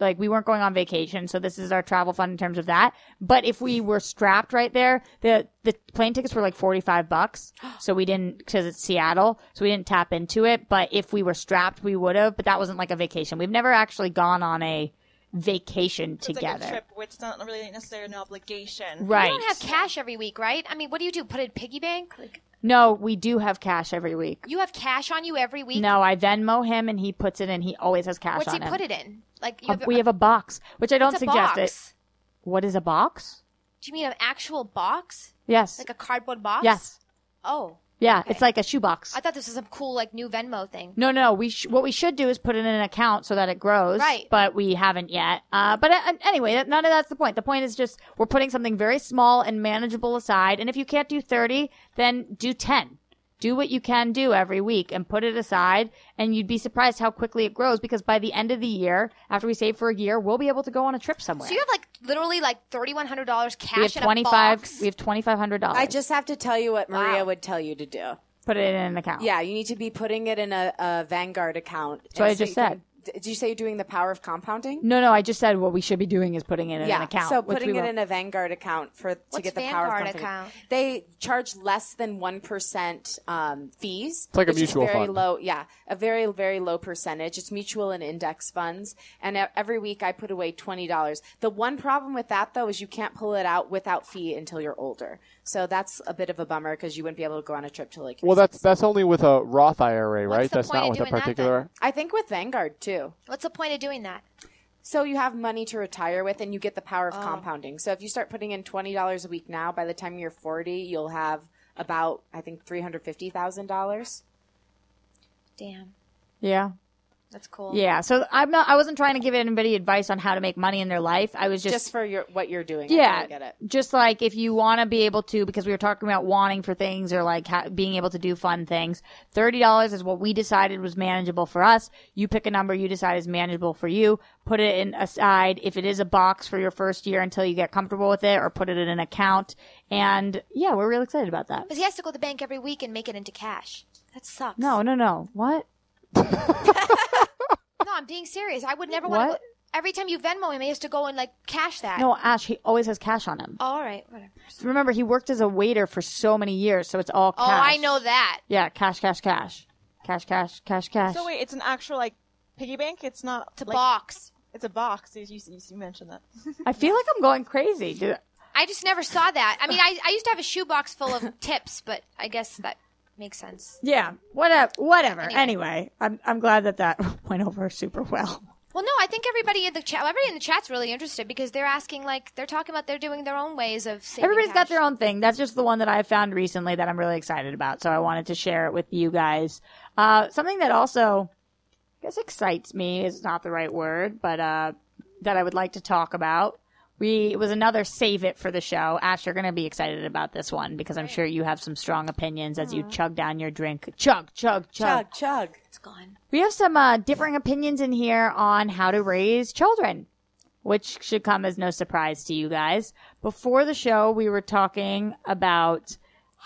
like we weren't going on vacation, so this is our travel fund in terms of that. But if we were strapped right there, the the plane tickets were like forty-five bucks. So we didn't, because it's Seattle, so we didn't tap into it. But if we were strapped, we would have. But that wasn't like a vacation. We've never actually gone on a vacation It's together. like a trip, which is not really necessarily an obligation. Right. You don't have cash every week, right? I mean, what do you do? Put it in piggy bank? Like, No, we do have cash every week. you have cash on you every week? No, I Venmo him and he puts it in. He always has cash What's on he him. put it in? Like you Uh, have, we have a box, which I don't what's a suggest box? it. What is a box? Do you mean an actual box? Yes. Like a cardboard box? Yes. Oh. Yeah, Okay. it's like a shoebox. I thought this was some cool like new Venmo thing. No, no. We sh- what we should do is put it in an account so that it grows. Right. But we haven't yet. Uh, but uh, anyway, that, none of that's the point. The point is just we're putting something very small and manageable aside. And if you can't do thirty, then do ten. Do what you can do every week and put it aside. And you'd be surprised how quickly it grows, because by the end of the year, after we save for a year, we'll be able to go on a trip somewhere. So you have like literally like thirty-one hundred dollars cash we have in twenty a five. box. We have twenty five hundred dollars. I just have to tell you what Maria Wow. would tell you to do. put it in an account. Yeah, you need to be putting it in a, a Vanguard account. That's what And I just you can- said. Did you say you're doing the power of compounding? No, no. I just said what we should be doing is putting it in yeah, an account. so which putting we it will. in a Vanguard account for to What's get the power of Vanguard company. account? They charge less than one percent um, fees. It's like a which is mutual very fund. low. Yeah, a very very low percentage. It's mutual and index funds, and e- every week I put away twenty dollars. The one problem with that though is you can't pull it out without fee until you're older. So that's a bit of a bummer because you wouldn't be able to go on a trip till like. Well, that's that's only with a Roth I R A, What's right? the That's point not of with a doing that, particular. I think with Vanguard too. What's the point of doing that? So you have money to retire with, and you get the power Oh. of compounding. So if you start putting in twenty dollars a week now, by the time you're forty, you'll have about I think three hundred fifty thousand dollars. Damn, Yeah. that's cool. Yeah. So I'm not. I wasn't trying to give anybody advice on how to make money in their life. I was just. Just for your what you're doing. I yeah, totally get it. just like if you want to be able to, because we were talking about wanting for things or like ha- being able to do fun things. Thirty dollars is what we decided was manageable for us. You pick a number you decide is manageable for you. Put it in aside. If it is a box for your first year until you get comfortable with it, or put it in an account. And yeah, we're really excited about that. Because he has to go to the bank every week and make it into cash. That sucks. No, no, no. What? No, I'm being serious. I would never want to. What? Go, every time you Venmo him, he has to go and like cash that. No, Ash. He always has cash on him. Oh, all right, whatever. Remember, he worked as a waiter for so many years, so it's all cash. Oh, I know that. Yeah, cash, cash, cash. Cash, cash, cash, cash. So wait, it's an actual like piggy bank. It's not. It's a like, box. It's a box. You, you, you mentioned that. I feel like I'm going crazy. Dude. I just never saw that. I mean, I, I used to have a shoebox full of tips, but I guess that makes sense. Yeah, whatever. Whatever. Anyway. Anyway, I'm I'm glad that that went over super well. Well, no, I think everybody in the chat, everybody in the chat's really interested because they're asking, like, they're talking about they're doing their own ways of saving Everybody's got cash. their own thing. That's just the one that I found recently that I'm really excited about. So I wanted to share it with you guys. Uh, something that also, I guess, excites me is not the right word, but uh, that I would like to talk about. We it was another save it for the show. Ash, you're going to be excited about this one because I'm sure you have some strong opinions as you chug down your drink. Chug, chug, chug. Chug, chug. It's gone. We have some uh, differing opinions in here on how to raise children, which should come as no surprise to you guys. Before the show, we were talking about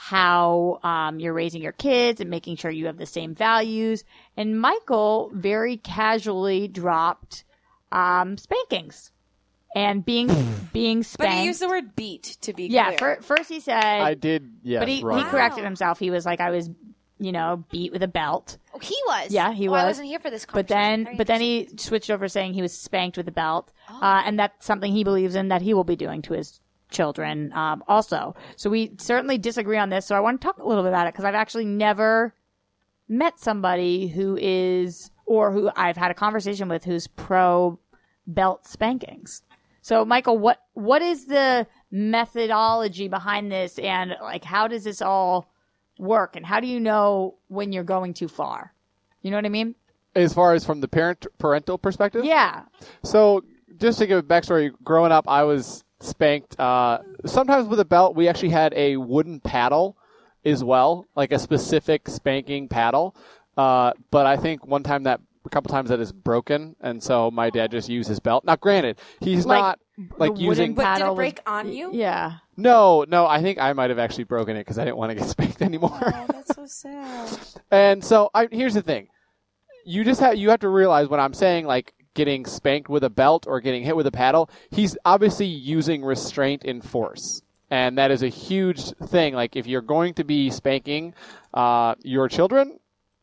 how um, you're raising your kids and making sure you have the same values. And Michael very casually dropped um, spankings and being being spanked. But he used the word beat to be yeah, clear. fir- first he said, I did, yes. but he, wrong. he corrected himself. He was like, I was, you know, beat with a belt. Oh, he was? Yeah, he oh, was. I wasn't here for this But conversation. then, Very but then interesting. he switched over saying he was spanked with a belt, Oh. uh, and that's something he believes in that he will be doing to his children um, also. So we certainly disagree on this. So I want to talk a little bit about it because I've actually never met somebody who is, or who I've had a conversation with who's pro belt spankings. So Michael, what what is the methodology behind this, and like how does this all work, and how do you know when you're going too far? You know what I mean? As far as from the parent parental perspective? Yeah. So just to give a backstory, growing up, I was spanked. Uh, sometimes with a belt, we actually had a wooden paddle as well, like a specific spanking paddle. Uh, but I think one time that, a couple times that is broken, and so my dad just used his belt. Now, granted, he's Like, not like the using. wooden But did paddle it was- break on you? Yeah. No, no, I think I might have actually broken it because I didn't want to get spanked anymore. Oh, that's so sad. And so I, here's the thing. You just have, you have to realize when I'm saying like getting spanked with a belt or getting hit with a paddle, he's obviously using restraint in force. And that is a huge thing. Like, if you're going to be spanking uh, your children,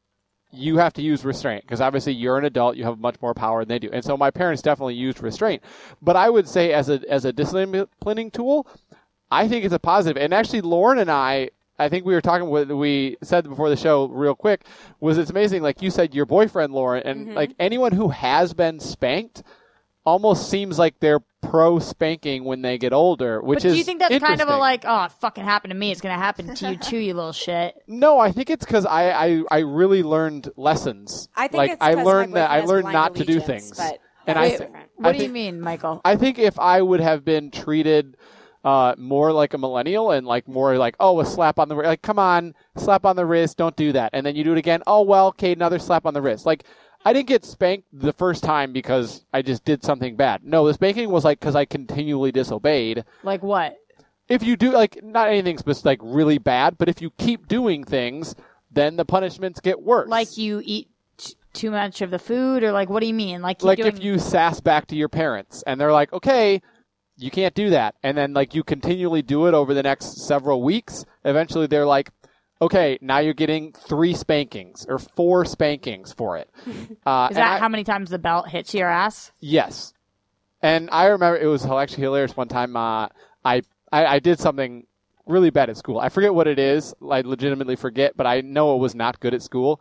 you have to use restraint, because obviously you're an adult, you have much more power than they do. And so my parents definitely used restraint. But I would say as a as a disciplining tool, I think it's a positive. And actually, Lauren and I, I think we were talking, what we said before the show real quick, was it's amazing, like you said, your boyfriend, Lauren, and Mm-hmm. like anyone who has been spanked almost seems like they're pro spanking when they get older, which But is do you think that's kind of a interesting. like, oh, it fucking happened to me, it's going to happen to you too, you little shit? No, I think it's because I, I, I really learned lessons. I think like it's I 'cause learned my that I boyfriend has learned blind not to do allegiance, things. but and that's I, th- different. What I do you think, mean, Michael? I think if I would have been treated uh, more like a millennial and like more like, oh, a slap on the wrist, like, come on, slap on the wrist, don't do that, and then you do it again. Oh well, okay, another slap on the wrist. Like, I didn't get spanked the first time because I just did something bad. No, the spanking was like because I continually disobeyed. Like what? If you do, like, not anything specific, like really bad, but if you keep doing things, then the punishments get worse. Like you eat t- too much of the food, or like, what do you mean? Like, keep like doing... if you sass back to your parents and they're like, okay, you can't do that. And then like you continually do it over the next several weeks. Eventually they're like, okay, now you're getting three spankings or four spankings for it. Uh, Is and that I- how many times the belt hits your ass? Yes. And I remember it was actually hilarious one time. Uh, I, I I did something really bad at school. I forget what it is. I legitimately forget, but I know it was not good at school.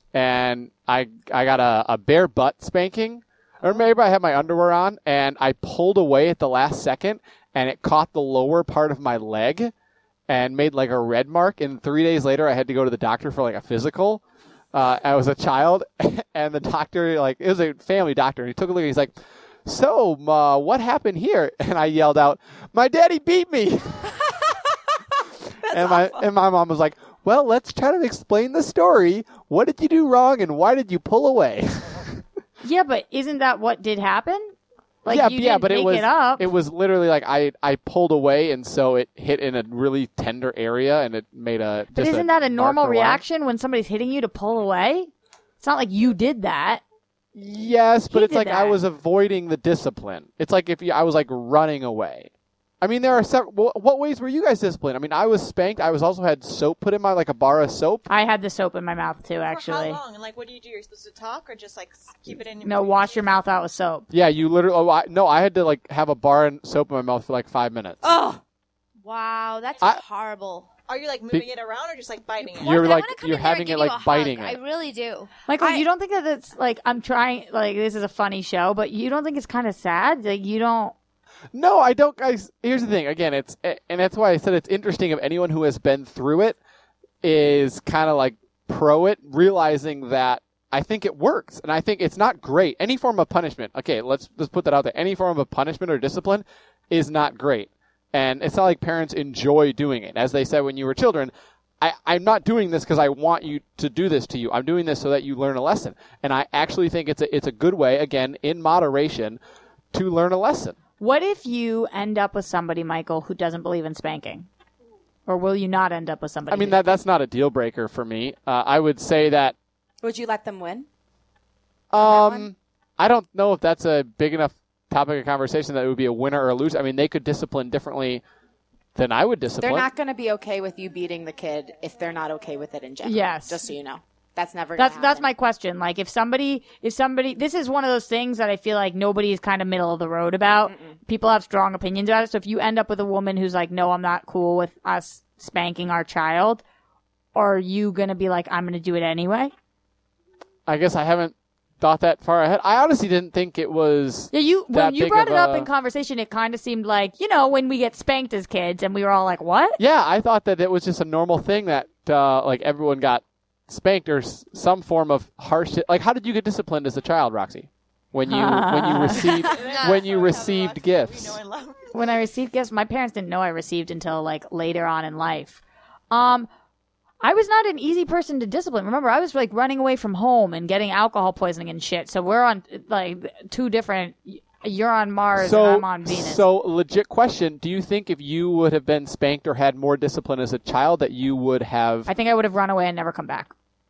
And I I got a, a bare butt spanking. Or maybe I had my underwear on, and I pulled away at the last second, and it caught the lower part of my leg and made like a red mark. And three days later, I had to go to the doctor for like a physical. Uh, I was a child, and the doctor, like, it was a family doctor, and he took a look, and he's like, so, uh, what happened here? And I yelled out, my daddy beat me. and my and my mom was like, well, let's try to explain the story. What did you do wrong, and why did you pull away? Yeah, but isn't that what did happen? Like, yeah, you yeah, didn't but make it was it up. it was literally like I I pulled away, and so it hit in a really tender area, and it made a. But just isn't that a mark normal or whatever. reaction when somebody's hitting you to pull away? It's not like you did that. Yes, but He it's did like I that. was avoiding the discipline. It's like if you, I was like running away. I mean, there are several. What, what ways were you guys disciplined? I mean, I was spanked. I was also had soap put in my like a bar of soap. I had the soap in my mouth too, For actually. how long? And like, what do you do? You're supposed to talk or just like s- keep it in your No, wash your mouth out with soap. Yeah, you literally. Oh, I, no, I had to like have a bar and soap in my mouth for like five minutes. Oh, Wow, that's I- horrible. Are you like moving it around or just like biting it? You're I like wanna come you're in here and having give it you like a biting hug. it. I really do. Michael, I- you don't think that it's like, I'm trying, like, this is a funny show, but you don't think it's kind of sad? Like, you don't. No, I don't, guys. Here's the thing. Again, it's and that's why I said it's interesting if anyone who has been through it is kind of like pro it, realizing that I think it works, and I think it's not great. Any form of punishment. Okay, let's let's put that out there. Any form of punishment or discipline is not great, and it's not like parents enjoy doing it. As they said when you were children, I, I'm not doing this because I want you to do this to you. I'm doing this so that you learn a lesson, and I actually think it's a it's a good way, again, in moderation, to learn a lesson. What if you end up with somebody, Michael, who doesn't believe in spanking? Or will you not end up with somebody? I mean, who- that that's not a deal breaker for me. Uh, I would say that would you let them win? um, I don't know if that's a big enough topic of conversation that it would be a winner or a loser. I mean, they could discipline differently than I would discipline. They're not going to be okay with you beating the kid if they're not okay with it in general. Yes. Just so you know. That's never That's gonna that's happen. my question. Like, if somebody, if somebody, this is one of those things that I feel like nobody is kind of middle of the road about. Mm-mm. People have strong opinions about it. So if you end up with a woman who's like, no, I'm not cool with us spanking our child, are you gonna be like, I'm gonna do it anyway? I guess I haven't thought that far ahead. I honestly didn't think it was. Yeah, you that when you big brought of it up a- in conversation, it kind of seemed like, you know, when we get spanked as kids, and we were all like, what? Yeah, I thought that it was just a normal thing that uh, like everyone got spanked or s- some form of harsh. Like, how did you get disciplined as a child, Roxy? When you when you received when you received gifts. We know and love. When I received gifts, my parents didn't know I received until like later on in life. Um, I was not an easy person to discipline. Remember, I was like running away from home and getting alcohol poisoning and shit. So we're on like two different. You're on Mars So, and I'm on Venus. so legit question: do you think if you would have been spanked or had more discipline as a child, that you would have? I think I would have run away and never come back.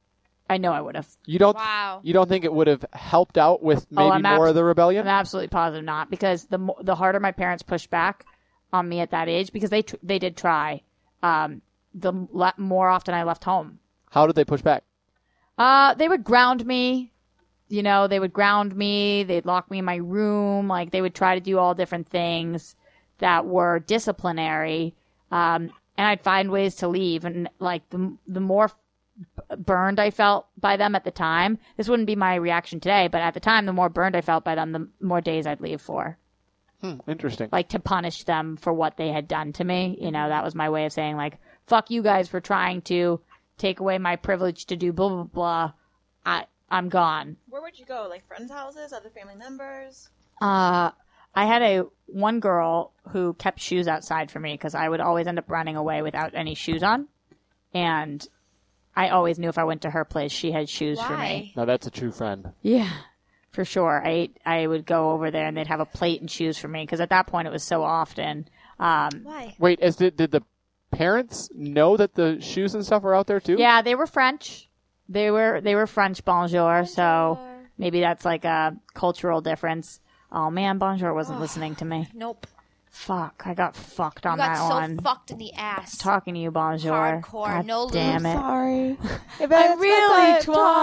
I know I would have. You don't. Wow. You don't think it would have helped out with maybe Oh, I'm more abs- of the rebellion? I'm absolutely positive not, because the mo- the harder my parents pushed back on me at that age, because they tr- they did try, um, the le- more often I left home. How did they push back? Uh, they would ground me. You know, they would ground me. They'd lock me in my room. Like, they would try to do all different things that were disciplinary. Um, and I'd find ways to leave. And, like, the, the more f- burned I felt by them at the time, this wouldn't be my reaction today, but at the time, the more burned I felt by them, the more days I'd leave for. Hmm, interesting. Like, to punish them for what they had done to me. You know, that was my way of saying, like, fuck you guys for trying to take away my privilege to do blah, blah, blah. I, I'm gone. Where would you go? Like friends' houses, other family members? Uh, I had a one girl who kept shoes outside for me because I would always end up running away without any shoes on. And I always knew if I went to her place, she had shoes for me. Now that's a true friend. Yeah, for sure. I I would go over there and they'd have a plate and shoes for me because at that point it was so often. Um, Why? Wait, as did, did the parents know that the shoes and stuff were out there too? Yeah, they were French. They were they were French bonjour, so maybe that's like a cultural difference. Oh man, bonjour wasn't listening to me. Nope. Fuck, I got fucked You on got that so one. fucked in the ass. Talking to you, bonjour. Hardcore, God no damn lube. it. Sorry. I really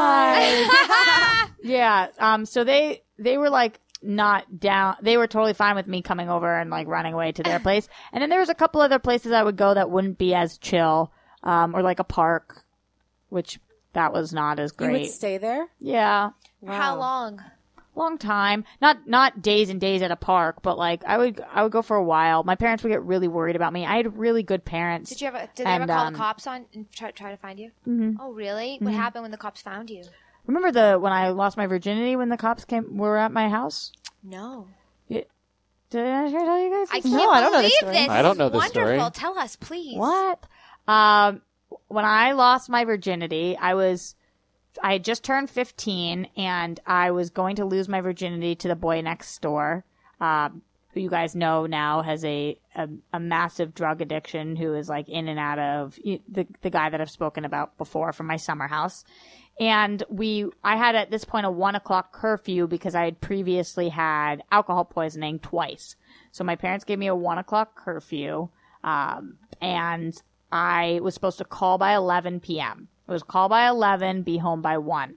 tried. Yeah. Um. So they they were like not down. They were totally fine with me coming over and like running away to their place. And then there was a couple other places I would go that wouldn't be as chill, um, or like a park, which that was not as You great. would stay there? Yeah. How long? Long time. Not not days and days at a park, but like I would I would go for a while. My parents would get really worried about me. I had really good parents. Did you ever? Did they And, ever call um, the cops on and try, try to find you? Mhm. Oh, really? What happened when the cops found you? Remember the when I lost my virginity when the cops came were at my house? No. Yeah. Did I ever tell you guys? I this? can't No, I don't know the believe story. this. I don't This know is this wonderful. story. Tell us, please. What? Um, when I lost my virginity, I was, I had just turned fifteen and I was going to lose my virginity to the boy next door, um, who you guys know now has a, a, a massive drug addiction, who is like in and out of the, the guy that I've spoken about before from my summer house. And we, I had at this point a one o'clock curfew because I had previously had alcohol poisoning twice. So my parents gave me a one o'clock curfew, um, and I was supposed to call by eleven p.m. It was call by eleven, be home by one.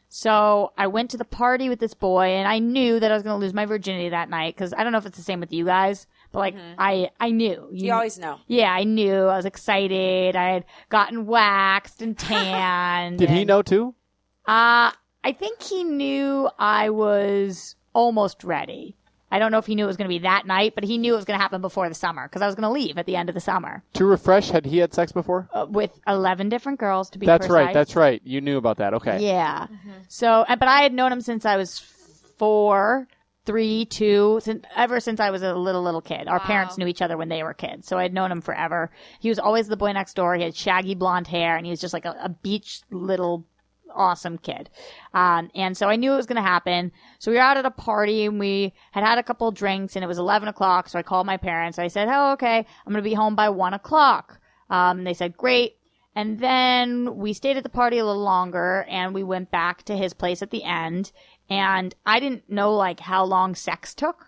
So I went to the party with this boy, and I knew that I was going to lose my virginity that night because I don't know if it's the same with you guys, but like I, I knew. You always know. Yeah, I knew. I was excited. I had gotten waxed and tanned. Did he and- know too? Uh, I think he knew I was almost ready. I don't know if he knew it was going to be that night, but he knew it was going to happen before the summer because I was going to leave at the end of the summer To refresh, had he had sex before? uh, with eleven different girls to be That's precise. right. That's right. You knew about that. Okay. Yeah. So, and- but I had known him since I was four, three, two, since, ever since I was a little, little kid. Our Wow. parents knew each other when they were kids. So I had known him forever. He was always the boy next door. He had shaggy blonde hair and he was just like a, a beach little awesome kid. Um, and so I knew it was going to happen. So we were out at a party and we had had a couple drinks and it was eleven o'clock. So I called my parents. I said, oh, okay, I'm going to be home by one o'clock. Um, and they said, great. And then we stayed at the party a little longer and we went back to his place at the end. And I didn't know like how long sex took.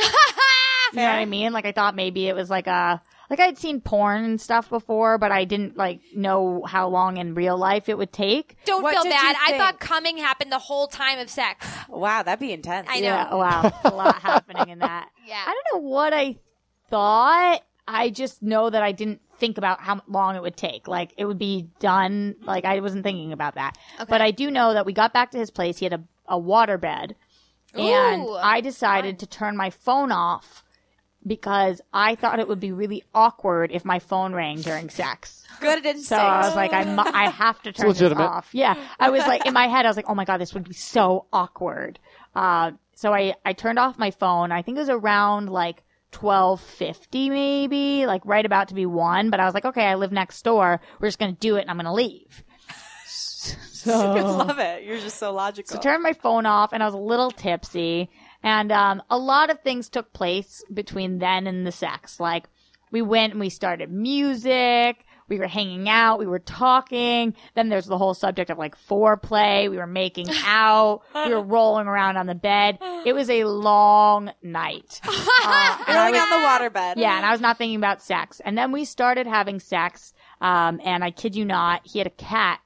You know what I mean? Like I thought maybe it was like a, like I'd seen porn and stuff before, but I didn't like know how long in real life it would take. Don't What feel did you bad. I think? thought coming happened the whole time of sex. Wow, that'd be intense. I know. Yeah, wow. There's a lot happening in that. Yeah. I don't know what I thought. I just know that I didn't think about how long it would take. Like, it would be done. Like, I wasn't thinking about that. Okay. But I do know that we got back to his place. He had a, a water bed. And Ooh, I decided to turn my phone off because I thought it would be really awkward if my phone rang during sex. Good So instinct. I was like, I, mu- I have to turn this legitimate. off. Yeah. I was like, in my head, I was like, oh my God, this would be so awkward. Uh, so I, I turned off my phone. I think it was around like twelve fifty maybe, like right about to be one. But I was like, okay, I live next door. We're just going to do it and I'm going to leave. I love it. You're just so logical. So turned my phone off and I was a little tipsy. And um, a lot of things took place between then and the sex. Like we went and we started music. We were hanging out. We were talking. Then there's the whole subject of like foreplay. We were making out. We were rolling around on the bed. It was a long night. Uh, and I Rolling was- on the waterbed. yeah, and I was not thinking about sex. And then we started having sex, um, and I kid you not, he had a cat,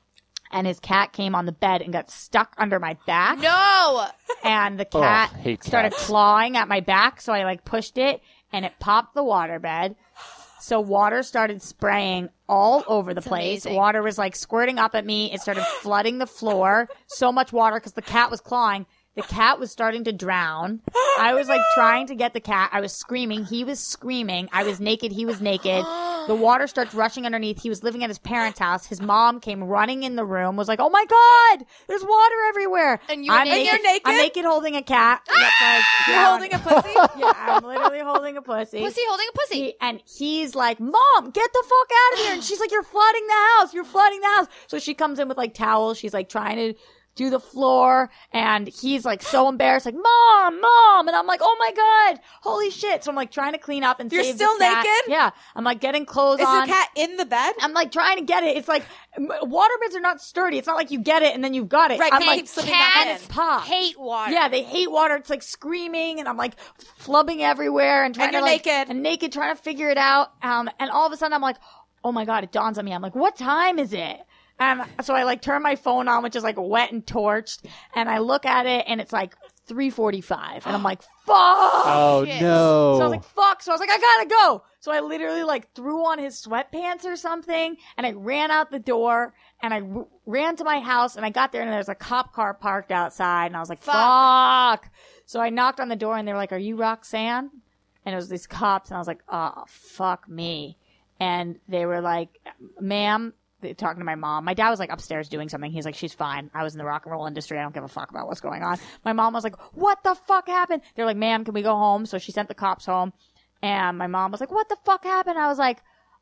and his cat came on the bed and got stuck under my back. No. And the Oh, cat hate started cats. clawing at my back, so I like pushed it, and it popped the waterbed. So water started spraying all over the place. amazing. Water was like squirting up at me. It started flooding the floor. So much water because the cat was clawing. The cat was starting to drown. I was like trying to get the cat. I was screaming. He was screaming. I was naked. He was naked. The water starts rushing underneath. He was living at his parents' house. His mom came running in the room, was like, "Oh my God, there's water everywhere." And you were I'm naked? You're naked? I'm naked holding a cat. That's like, You're yeah. holding a pussy? Yeah, I'm literally holding a pussy. Pussy holding a pussy. He- and he's like, "Mom, get the fuck out of here!" And she's like, "You're flooding the house. You're flooding the house." So she comes in with like towels. She's like trying to do the floor, and he's like so embarrassed, like, "Mom, Mom!" And I'm like, "Oh my God, holy shit!" So I'm like trying to clean up and You're save still this cat. naked? Yeah, I'm like getting clothes Is on. the cat in the bed? I'm like trying to get it. It's like m- waterbeds are not sturdy. It's not like you get it and then you've got it. Right, I'm can't like, keep slipping back and in. it's popped. Hate water. Yeah, they hate water. It's like screaming, and I'm like flubbing everywhere and trying And you're to like naked. and naked, trying to figure it out. Um, and all of a sudden I'm like, oh my God, it dawns on me. I'm like, what time is it? And so I like turn my phone on, which is like wet and torched, and I look at it, and it's like three forty-five, and I'm like, fuck. Oh shit. no! So I was like, fuck. So I was like, I gotta go. So I literally like threw on his sweatpants or something, and I ran out the door, and I r- ran to my house, and I got there, and there's a cop car parked outside, and I was like, fuck. So I knocked on the door, and they were like, "Are you Roxanne?" And it was these cops, and I was like, oh, fuck me. And they were like, "Ma'am," they're talking to my mom. My dad was like upstairs doing something. He's like, "She's fine. I was in the rock and roll industry. I don't give a fuck about what's going on." My mom was like, "What the fuck happened?" They're like, "Ma'am, can we go home?" So she sent the cops home. And my mom was like, "What the fuck happened?" I was like,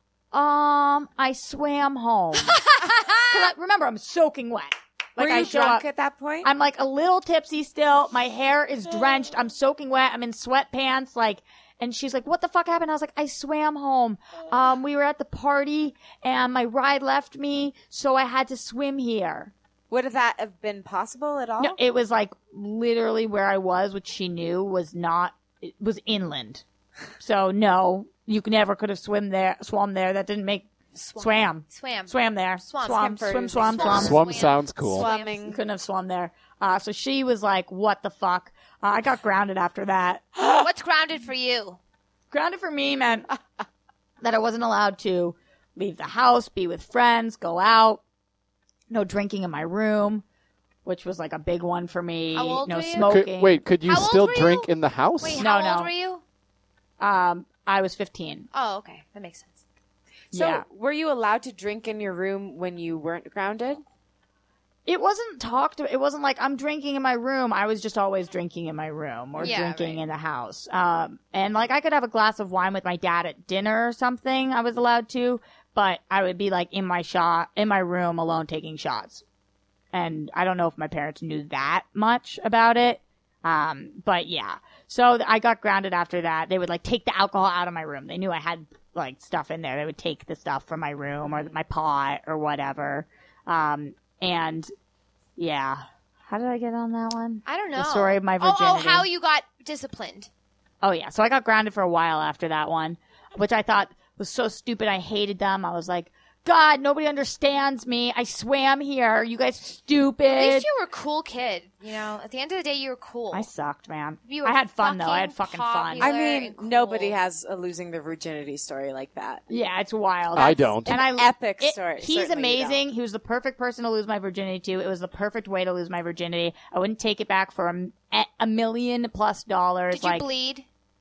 um, I swam home. 'Cause I, remember, I'm soaking wet. Like Were I you show drunk up- at that point? I'm like a little tipsy still. My hair is drenched. I'm soaking wet. I'm in sweatpants. Like, and she's like, "What the fuck happened?" I was like, "I swam home. Um, we were at the party and my ride left me, so I had to swim here." Would that have been possible at all? No, it was like literally where I was, which she knew was not, it was inland. So no, you never could have swim there, swum there. That didn't make, swam. Swam. Swam there. Swam. Swam. Skip Swim, for- swam, swam. Swum sounds cool. Swimming. Couldn't have swum there. Uh, so she was like, "What the fuck?" Uh, I got grounded after that. What's grounded for you? Grounded for me meant that I wasn't allowed to leave the house, be with friends, go out, no drinking in my room, which was like a big one for me. How old no were you? smoking. Could, wait, could you How old still were you? drink in the house? Wait, No, how no. old were you? Um, I was fifteen. Oh, okay. That makes sense. So, yeah. were you allowed to drink in your room when you weren't grounded? It wasn't talked to. It wasn't like I'm drinking in my room. I was just always drinking in my room or Yeah, drinking right. in the house. Um, and like I could have a glass of wine with my dad at dinner or something. I was allowed to, but I would be like in my shot in my room alone taking shots. And I don't know if my parents knew that much about it. Um, but yeah. So th- I got grounded after that. They would like take the alcohol out of my room. They knew I had like stuff in there. They would take the stuff from my room or my pot or whatever. Um, and yeah. How did I get on that one? I don't know. The story of my Oh, virginity. oh, how you got disciplined. Oh yeah. So I got grounded for a while after that one, which I thought was so stupid. I hated them. I was like, God, nobody understands me. I swam here. You guys stupid. At least you were a cool kid. You know, at the end of the day, you were cool. I sucked, man. You were I had fun though. I had fucking fucking fun. popular. I mean, and cool. nobody has a losing their virginity story like that. Yeah, it's wild. I don't. And An I epic it- story. He's Certainly you amazing. He was the perfect person to lose my virginity to. It was the perfect way to lose my virginity. I wouldn't take it back for a, a million plus dollars. Did you like, bleed?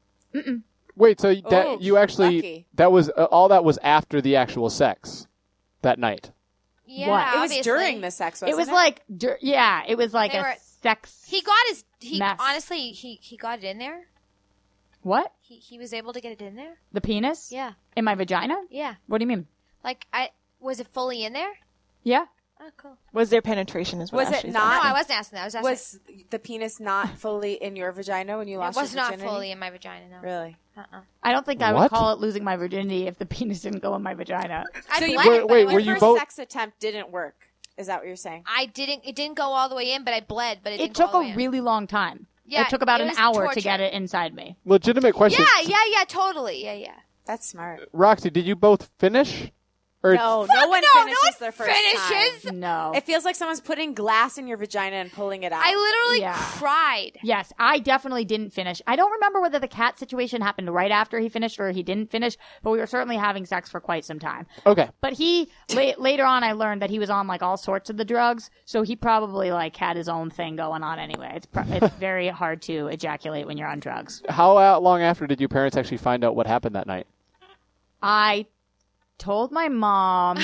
Wait, so that Oh, you actually lucky. that was uh, all that was after the actual sex that night. Yeah, What? It was obviously. during the sex, wasn't it was like, dur- yeah, it was like They a were- sex. He got his. He mess. honestly, he he got it in there. What? He he was able to get it in there. The penis? Yeah, In my vagina? yeah. What do you mean? Like I was it fully in there? Yeah. Oh, cool. Was there penetration as well? Was it not? No, I wasn't asking that. I was asking. Was the penis not fully in your vagina when you It lost was your not virginity? fully in my vagina, no. Really? Uh-uh. I don't think I What? would call it losing my virginity if the penis didn't go in my vagina. I So you- bled, Wait, but wait, it was were Your you first both- sex attempt didn't work. Is that what you're saying? I didn't. It didn't go all the way in, but I bled. But it, It didn't took go all a the way in. really long time. Yeah, it took about it an was hour torture. to get it inside me. Legitimate question. Yeah, yeah, yeah. Totally. Yeah, yeah. That's smart. Roxy, did you both finish? Or No, no Fuck one no, no finishes one their first finishes. time. No. It feels like someone's putting glass in your vagina and pulling it out. I literally Yeah. cried. Yes, I definitely didn't finish. I don't remember whether the cat situation happened right after he finished or he didn't finish, but we were certainly having sex for quite some time. Okay. But he la- later on, I learned that he was on like all sorts of the drugs, so he probably like had his own thing going on anyway. It's pro- it's very hard to ejaculate when you're on drugs. How uh, long after did your parents actually find out what happened that night? I told my mom.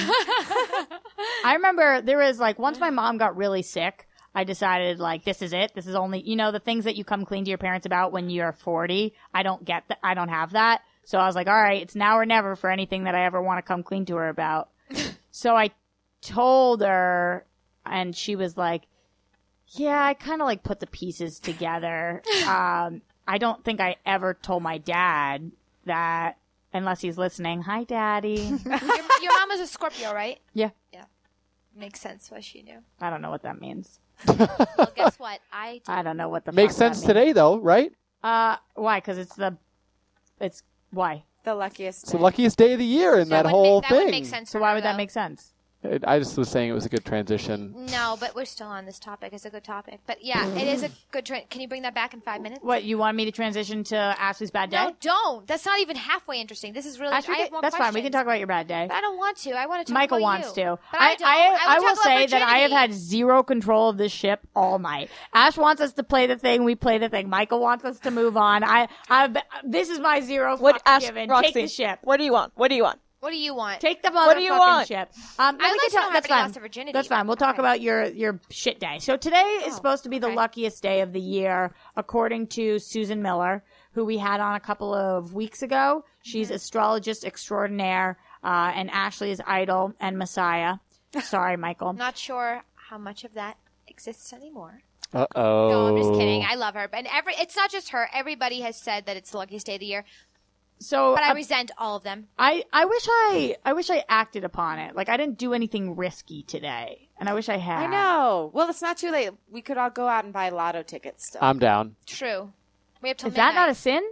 I remember there was like once my mom got really sick, I decided like this is it. This is only you know the things that you come clean to your parents about when you're forty. I don't get that. I don't have that. So I was like, all right, it's now or never for anything that I ever want to come clean to her about. So I told her, and she was like, yeah, I kind of like put the pieces together. Um, I don't think I ever told my dad that. Unless he's listening. Hi, Daddy. your, your mom was a Scorpio, right? Yeah. Yeah. Makes sense why she knew. I don't know what that means. Well, guess what? I do. I don't know what the Makes fuck that sense means. today, though, right? Uh, why? Because it's the, it's why. the luckiest. It's the day. luckiest day of the year in that, would whole make, thing. That would make sense. So for why her, would that though. make sense? It- I just was saying it was a good transition. No, but we're still on this topic. It's a good topic. But yeah, it is a good. Tra- Can you bring that back in five minutes? What you want me to transition to Ashley's bad day? No, don't. That's not even halfway interesting. This is really. Ashley, I have more that's fine. We can questions. talk about your bad day. But I don't want to. I want to talk Michael about wants you. to. But I, don't. I, I, I, want to will talk about say that I have virginity. had zero control of this ship all night. Ash wants us to play the thing. We play the thing. Michael wants us to move on. I, I, this is my zero What, fuck Ash, given. Roxy, Take the ship. What do you want? What do you want? What do you want? Take the motherfucking What do you want? ship. Um, I'd we like can to know talk- how that's everybody fine. lost their virginity, That's fine. but We'll talk okay. about your your shit day. So today is supposed to be the okay. luckiest day of the year, according to Susan Miller, who we had on a couple of weeks ago. She's astrologist extraordinaire, uh, and Ashley's idol and messiah. Sorry, Michael. I'm not sure how much of that exists anymore. Uh oh. No, I'm just kidding. I love her, but every it's not just her. Everybody has said that it's the luckiest day of the year, So but I uh, resent all of them. I, I wish I I wish I acted upon it. Like I didn't do anything risky today, and I wish I had. I know. Well, it's not too late. We could all go out and buy lotto tickets still. I'm down. True. We have till Is that not a midnight. sin?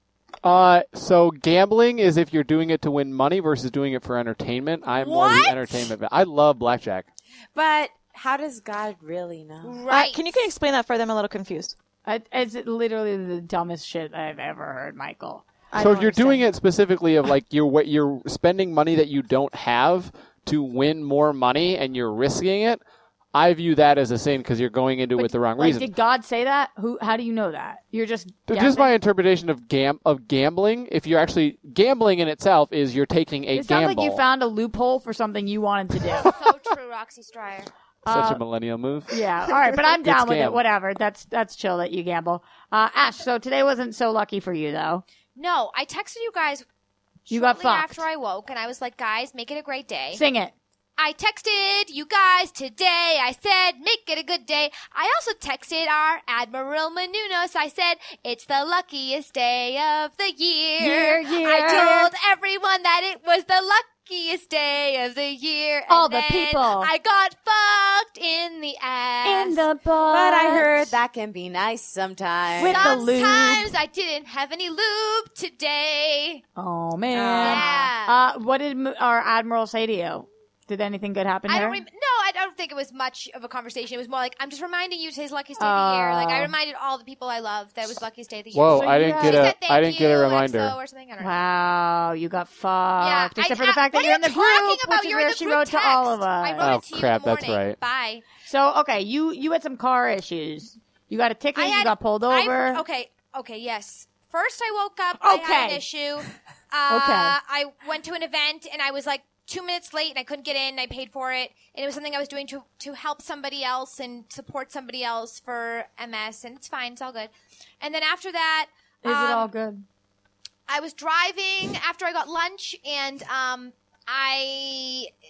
Uh, so gambling is if you're doing it to win money versus doing it for entertainment. I'm more What? the entertainment. I love blackjack. but how does God really know? right? Uh, can you can explain that further? I'm a little confused. I, it's literally the dumbest shit I've ever heard, Michael. I So don't if you're understand. doing it specifically of like you're wa- you're spending money that you don't have to win more money and you're risking it, I view that as a sin because you're going into it with the wrong Like, reason. did God say that? Who? How do you know that? You're just Just guessing? my interpretation of gam of gambling. If you're actually gambling in itself is you're taking a It sounds gamble. like you found a loophole for something you wanted to do. so true, Roxy Stryer. Such uh, a millennial move. Yeah. All right, but I'm Good down with scam. it. Whatever. That's that's chill that you gamble. Uh, Ash. So today wasn't so lucky for you though. No, I texted you guys. You got shortly fucked. after I woke, and I was like, "Guys, make it a great day." Sing it. I texted you guys today. I said, make it a good day. I also texted our Admiral Menounos. I said, it's the luckiest day of the year. Year, year. I told everyone that it was the luckiest day of the year. And All the then people. I got fucked in the ass. In the butt. But I heard that can be nice sometimes. With the lube. Sometimes I didn't have any lube today. Oh man. Yeah. Uh, what did m- our admiral say to you? Did anything good happen I here? don't rem- no, I don't think it was much of a conversation. It was more like, I'm just reminding you today's luckiest day of the year. Like, I Oh. reminded all the people I love that it was luckiest day of the year. Whoa, So I you didn't guys- get She a said thank I didn't get a you, reminder. X O or something. I don't know. Wow, you got fucked. Yeah, Except I- for the I- fact that what you're are in the you talking group, about? which is You're in where the she group wrote to all of text. I us. wrote Oh, it to you crap, in the that's morning. right. Bye. So okay, you you had some car issues. You got a ticket. I you had, got pulled I- over. okay, okay, yes. First, I woke up. I had Okay. an issue. Uh, Okay. I went to an event and I was like two minutes late and I couldn't get in. I paid for it, and it was something I was doing to to help somebody else and support somebody else for M S, and it's fine. It's all good. And then after that, Is um, it all good? I was driving after I got lunch, and um, I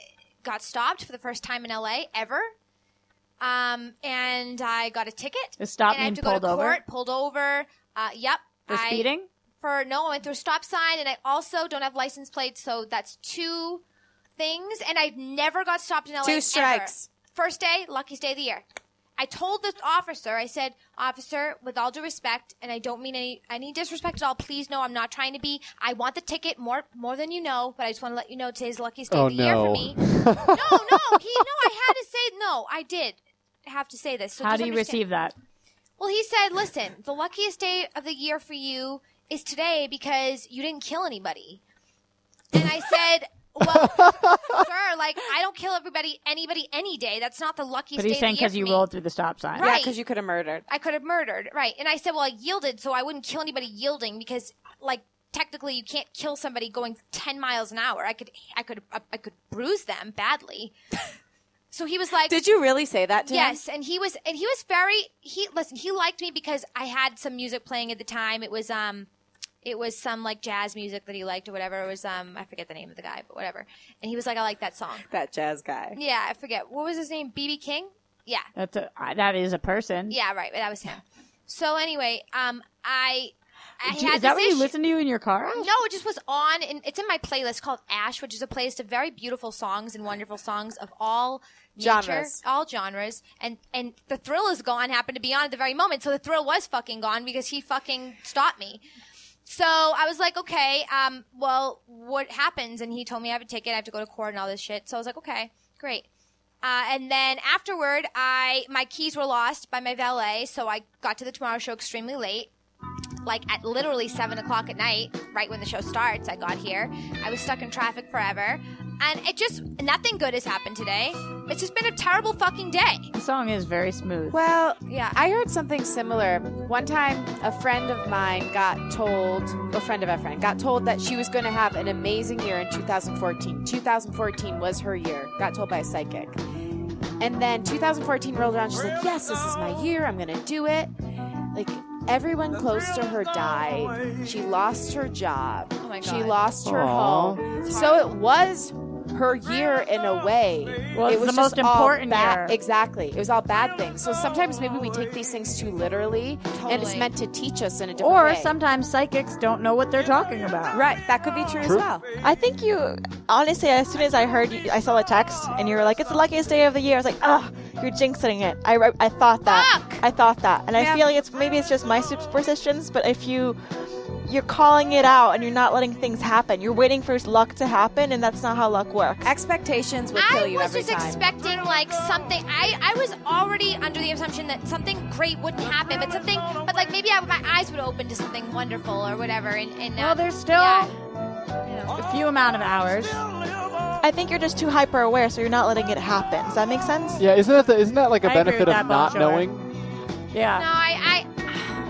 got stopped for the first time in L A ever. Um, and I got a ticket. The stop and I mean had to go pulled to over? court, pulled over. Uh, yep. For I- speeding? For no, I went through a stop sign, and I also don't have license plates, so that's two things. And I never got stopped in L A. Two strikes. Ever. First day, luckiest day of the year. I told the officer, I said, officer, with all due respect, and I don't mean any any disrespect at all, please know I'm not trying to be. I want the ticket more more than you know, but I just want to let you know today's the luckiest day Oh, of the year no. for me. no, no, he no, I had to say no, I did have to say this. So How just do you understand. receive that? Well, he said, listen, the luckiest day of the year for you is today because you didn't kill anybody. And I said, well, sir, like, I don't kill everybody, anybody, any day. That's not the luckiest But day he's saying of the year because for you me. rolled through the stop sign. Right. Yeah, because you could have murdered. I could have murdered, right. And I said, well, I yielded, so I wouldn't kill anybody yielding because, like, technically you can't kill somebody going ten miles an hour. I could, I could, I could bruise them badly. So he was like, Did you really say that to him? yes, and he was, and he was very, he, listen, he liked me because I had some music playing at the time. It was, um, it was some like jazz music that he liked or whatever. It was, um, I forget the name of the guy, but whatever. And he was like, I like that song. That jazz guy. Yeah, I forget. What was his name? B B King? Yeah. That's a, uh, that is a person. Yeah, right. That was him. So anyway, um, I, I Do- had is that this what you issue- listen to in your car? No, it just was on, and it's in my playlist called Ash, which is a playlist of very beautiful songs and wonderful songs of all nature, Genres. all genres, and and the Thrill is gone happened to be on at the very moment, so the Thrill was fucking gone because he fucking stopped me. So I was like, okay, um, well, what happens? And he told me I have a ticket, I have to go to court and all this shit. So I was like, okay, great. Uh, and then afterward, I my keys were lost by my valet, so I got to the Tomorrow Show extremely late. Like at literally seven o'clock at night, right when the show starts, I got here. I was stuck in traffic forever. And it just, nothing good has happened today. It's just been a terrible fucking day. The song is very smooth. Well, Yeah. I heard something similar. One time, a friend of mine got told, a friend of a friend, got told that she was going to have an amazing year in two thousand fourteen. two thousand fourteen was her year. Got told by a psychic. And then two thousand fourteen rolled around. She's like, yes, this is my year. I'm going to do it. Like, everyone close to her died. She lost her job. Oh my She God. lost her Aw. home. So it was her year in a way. Well, it it's was the most just all important bad- year. Exactly. It was all bad things. So sometimes maybe we take these things too literally, and it's Totally. meant to teach us in a different Or way. sometimes psychics don't know what they're talking about. Right. That could be true, as well. I think you, honestly, as soon as I heard you, I saw the text and you were like, it's the luckiest day of the year. I was like, oh, you're jinxing it. I, re- I thought that. Fuck! I thought that. And Yeah. I feel like it's, maybe it's just my superstitions, but if you, you're calling it out and you're not letting things happen, you're waiting for luck to happen, and that's not how luck works. Expectations will kill I you was every just time. expecting like something. I, I was already under the assumption that something great wouldn't happen, but something, but like maybe I, my eyes would open to something wonderful or whatever. And, and uh, Well, there's still yeah. a few amount of hours. I think you're just too hyper aware, so you're not letting it happen. Does that make sense? Yeah, isn't that the, isn't that like a I agree benefit with of that, not Bonjour. knowing? Yeah. No, I, I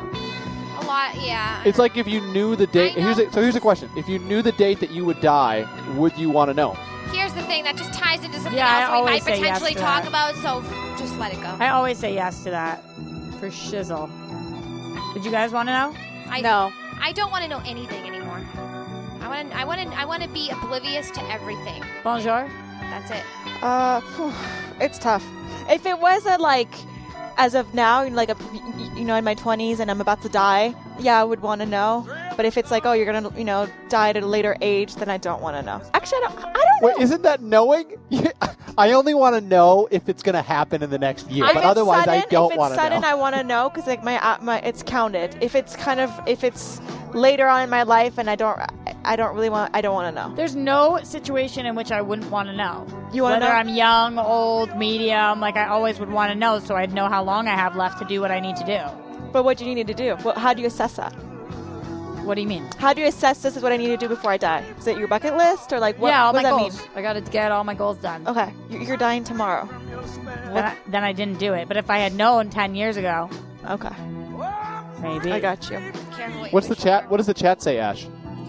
a lot. Yeah. It's like if you knew the date. I know. Here's a, so here's a question: if you knew the date that you would die, would you want to know? Here's the thing that just ties into something Yeah, I else we always might say yes potentially to talk that. about. So just let it go. I always say yes to that. For shizzle. Did you guys want to know? I, No. I don't want to know anything anymore. I want to. I want to. I want to be oblivious to everything. Bonjour. That's it. Uh, it's tough. If it was a like, as of now, like a, you know, in my twenties and I'm about to die, yeah, I would want to know. But if it's like, oh, you're gonna, you know, die at a later age, then I don't want to know. Actually, I don't. I don't know. Wait, isn't that knowing? I only want to know if it's going to happen in the next year, If but it's otherwise sudden, I don't if want it's to sudden, know. I want to know because like my uh, my it's counted. If it's kind of if it's later on in my life and I don't I don't really want I don't want to know. There's no situation in which I wouldn't want to know. You wanna Whether know? I'm young, old, medium, like I always would want to know so I'd know how long I have left to do what I need to do. But what do you need to do? What, how do you assess that? What do you mean? How do you assess this is what I need to do before I die? Is it your bucket list or like what? yeah, all what my does that goals. I got to get all my goals done. mean? Okay, You- you're dying tomorrow. Then I, then I didn't do it. But if I had known ten years ago, Okay, maybe. I got you. Careful what you What's the wish chat? What does the chat say, Ash?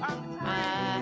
Uh,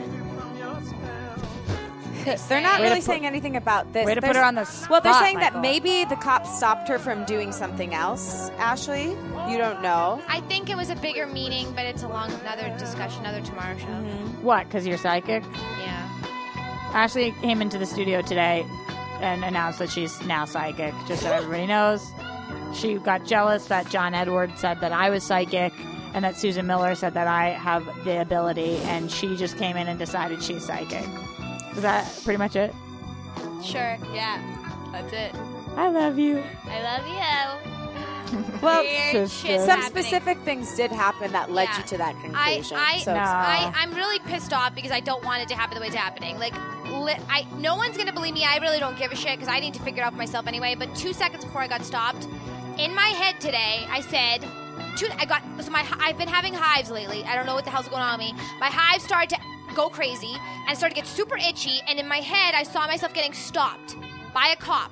They're not Way to really put- saying anything about this. Way to put There's- her on the spot, Well, they're saying Michael. that maybe the cops stopped her from doing something else, Ashley. You don't know. I think it was a bigger meaning, but it's a long another discussion, another tomorrow show. What? Because you're psychic? Yeah. Ashley came into the studio today and announced that she's now psychic, just so everybody knows. She got jealous that John Edward said that I was psychic and that Susan Miller said that I have the ability, and she just came in and decided she's psychic. Is that pretty much it? Sure, yeah. That's it. I love you. I love you. Well, Weird shit's some happening. specific things did happen that led Yeah. you to that I, conclusion. I, so No. I, I'm really pissed off because I don't want it to happen the way it's happening. Like, li- I, no one's gonna believe me. I really don't give a shit because I need to figure it out for myself anyway. But two seconds before I got stopped, in my head today, I said, two, I got so my I've been having hives lately. I don't know what the hell's going on with me. My hives started to go crazy and started to get super itchy. And in my head, I saw myself getting stopped by a cop.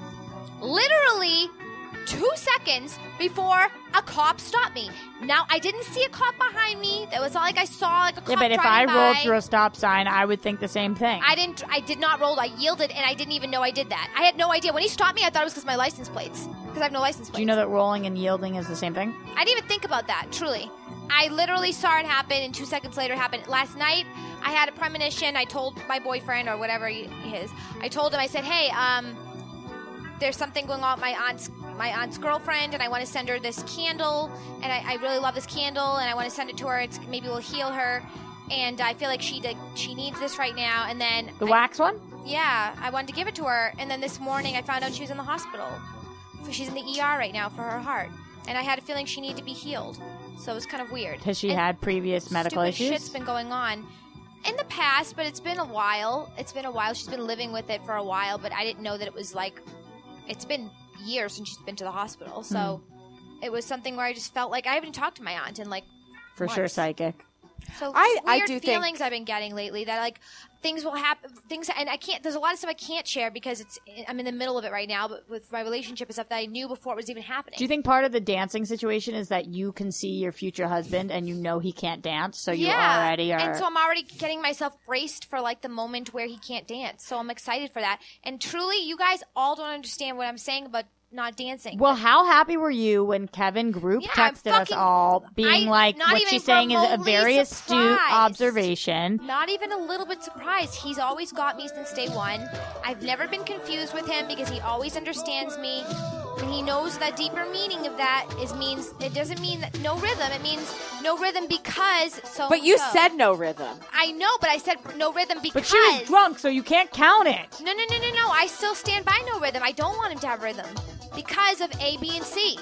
Literally two seconds before a cop stopped me. Now, I didn't see a cop behind me. That was not like I saw like a cop Yeah, but if I driving rolled by. through a stop sign, I would think the same thing. I didn't. I did not roll. I yielded, and I didn't even know I did that. I had no idea. When he stopped me, I thought it was because my license plates. Because I have no license plates. Do you know that rolling and yielding is the same thing? I didn't even think about that. Truly, I literally saw it happen, and two seconds later, it happened. Last night, I had a premonition. I told my boyfriend or whatever he is. I told him. I said, "Hey, um, there's something going on with my aunt's my aunt's girlfriend, and I want to send her this candle, and I, I really love this candle, and I want to send it to her. It's maybe will heal her, and I feel like she did, she needs this right now." And then The I- wax one? yeah, I wanted to give it to her, and then this morning I found out she was in the hospital. So she's in the E R right now for her heart, and I had a feeling she needed to be healed. So it was kind of weird. Has she And had previous medical stupid issues? shit's been going on in the past, but it's been a while. It's been a while. She's been living with it for a while, but I didn't know that it was like. It's been years since she's been to the hospital, so Hmm. it was something where I just felt like I haven't talked to my aunt in like. For sure, months. psychic. So I- just I weird do think- feelings I've been getting lately that like things will happen, things, and I can't. There's a lot of stuff I can't share because it's I'm in the middle of it right now. But with my relationship and stuff that I knew before it was even happening. Do you think part of the dancing situation is that you can see your future husband and you know he can't dance, so you yeah, already are... and so I'm already getting myself braced for like the moment where he can't dance. So I'm excited for that. And truly, you guys all don't understand what I'm saying about not dancing. Well, how happy were you when Kevin group Yeah, I'm texted us fucking- all, being I'm like, not what even she's saying is a remotely very astute surprised. observation. Not even a little bit surprised. He's always got me since day one. I've never been confused with him because he always understands me. And he knows that deeper meaning of that is means it doesn't mean that no rhythm. It means no rhythm because so. But you so. said no rhythm. I know, but I said no rhythm because. But she was drunk, so you can't count it. No, no, no, no, no. I still stand by no rhythm. I don't want him to have rhythm because of A, B, and C.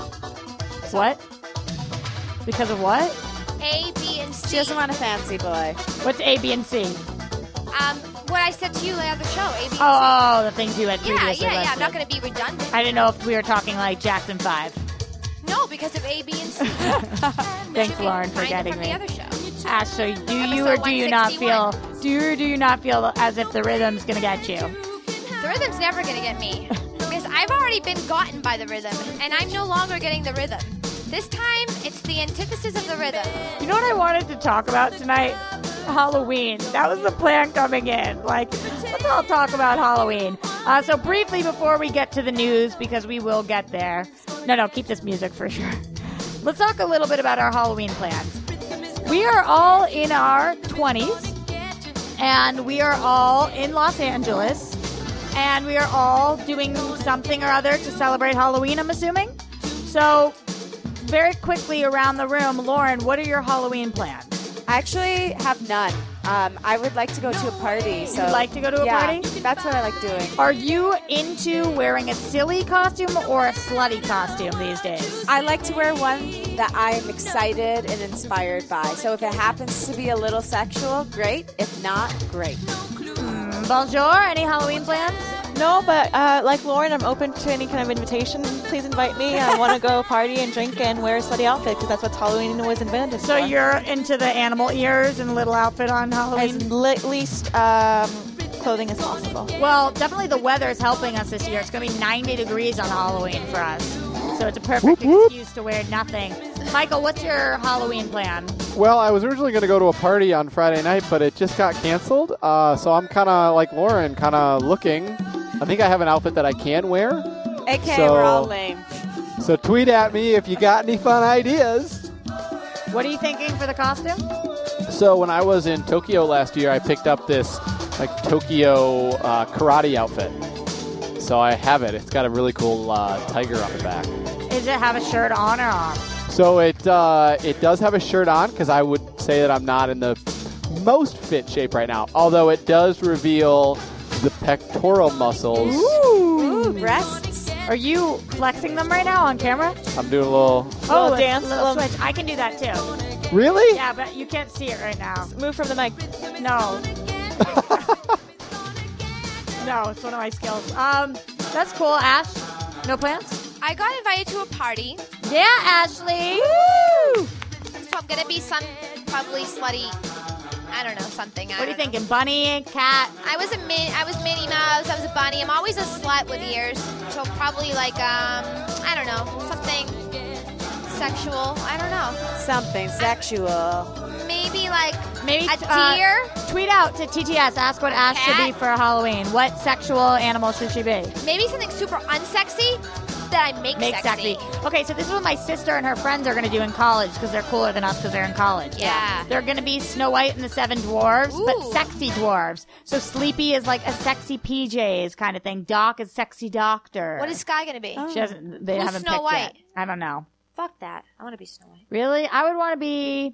What? Because of what? A, B, and C. She doesn't want a fancy boy. What's A, B, and C? Um, what I said to you on the show, A, B, and C. Oh, oh, the things you had Yeah, previously yeah, yeah. I'm listed. not going to be redundant. I didn't know if we were talking like Jackson five. No, because of A, B, and C. Thanks, Lauren, for Kinda getting from me. the other show. Ashley, do you Episode or do you not feel? one sixty-one. Do you or do you not feel as if the rhythm's gonna get you? The rhythm's never going to get me. Because I've already been gotten by the rhythm, and I'm no longer getting the rhythm. This time, it's the antithesis of the rhythm. You know what I wanted to talk about tonight? Halloween. That was the plan coming in. Like, let's all talk about Halloween. Uh, so briefly before we get to the news, because we will get there. No, no, keep this music for sure. Let's talk a little bit about our Halloween plans. We are all in our twenties, and we are all in Los Angeles, and we are all doing something or other to celebrate Halloween, I'm assuming. So, very quickly around the room, Lauren, what are your Halloween plans? I actually have none. Um, I would like to go to a party. So You'd like to go to a yeah, party? That's what I like doing. Are you into wearing a silly costume or a slutty costume these days? I like to wear one that I'm excited and inspired by. So if it happens to be a little sexual, great. If not, great. Bonjour, any Halloween plans? No, but uh, like Lauren, I'm open to any kind of invitation. Please invite me. I want to go party and drink and wear a slutty outfit because that's what Halloween was invented So for. you're into the animal ears and little outfit on Halloween? As li- least um, clothing as possible. Well, definitely the weather is helping us this year. It's going to be ninety degrees on Halloween for us. So it's a perfect excuse to wear nothing. Michael, what's your Halloween plan? Well, I was originally going to go to a party on Friday night, but it just got canceled. Uh, so I'm kind of like Lauren, kind of looking. I think I have an outfit that I can wear. A K A So- we're all lame. So tweet at me if you got any fun ideas. What are you thinking for the costume? So when I was in Tokyo last year, I picked up this like Tokyo uh, karate outfit. so I have it. It's got a really cool uh, tiger on the back. Does it have a shirt on or off? So it uh, it does have a shirt on because I would say that I'm not in the most fit shape right now. Although it does reveal the pectoral muscles. Ooh, breasts. Are you flexing them right now on camera? I'm doing a little. Oh, Little a dance, little little- switch. I can do that too. Really? Yeah, but you can't see it right now. Move from the mic. No. No, it's one of my skills. Um, that's cool. Ash, no plans? I got invited to a party, Yeah, Ashley. so I'm gonna be some probably slutty. I don't know something. I What are you don't know. thinking? Bunny, cat? I was a min- I was Minnie Mouse. I was a bunny. I'm always a slut with ears, so probably like um I don't know something sexual. I don't know. Something sexual. Maybe like Maybe a uh, deer. Tweet out to T T S. Ask what Ash should be Cat? for Halloween. What sexual animal should she be? Maybe something super unsexy that I make, Make sexy. Okay, so this is what my sister and her friends are going to do in college because they're cooler than us because they're in college. Yeah. They're going to be Snow White and the Seven Dwarves, but Ooh. sexy dwarves. So Sleepy is like a sexy P Js kind of thing. Doc is sexy doctor. What is Sky gonna be? She hasn't, they Who's haven't Snow picked White? yet. I don't know. Fuck that. I want to be Snow White. Really? I would want to be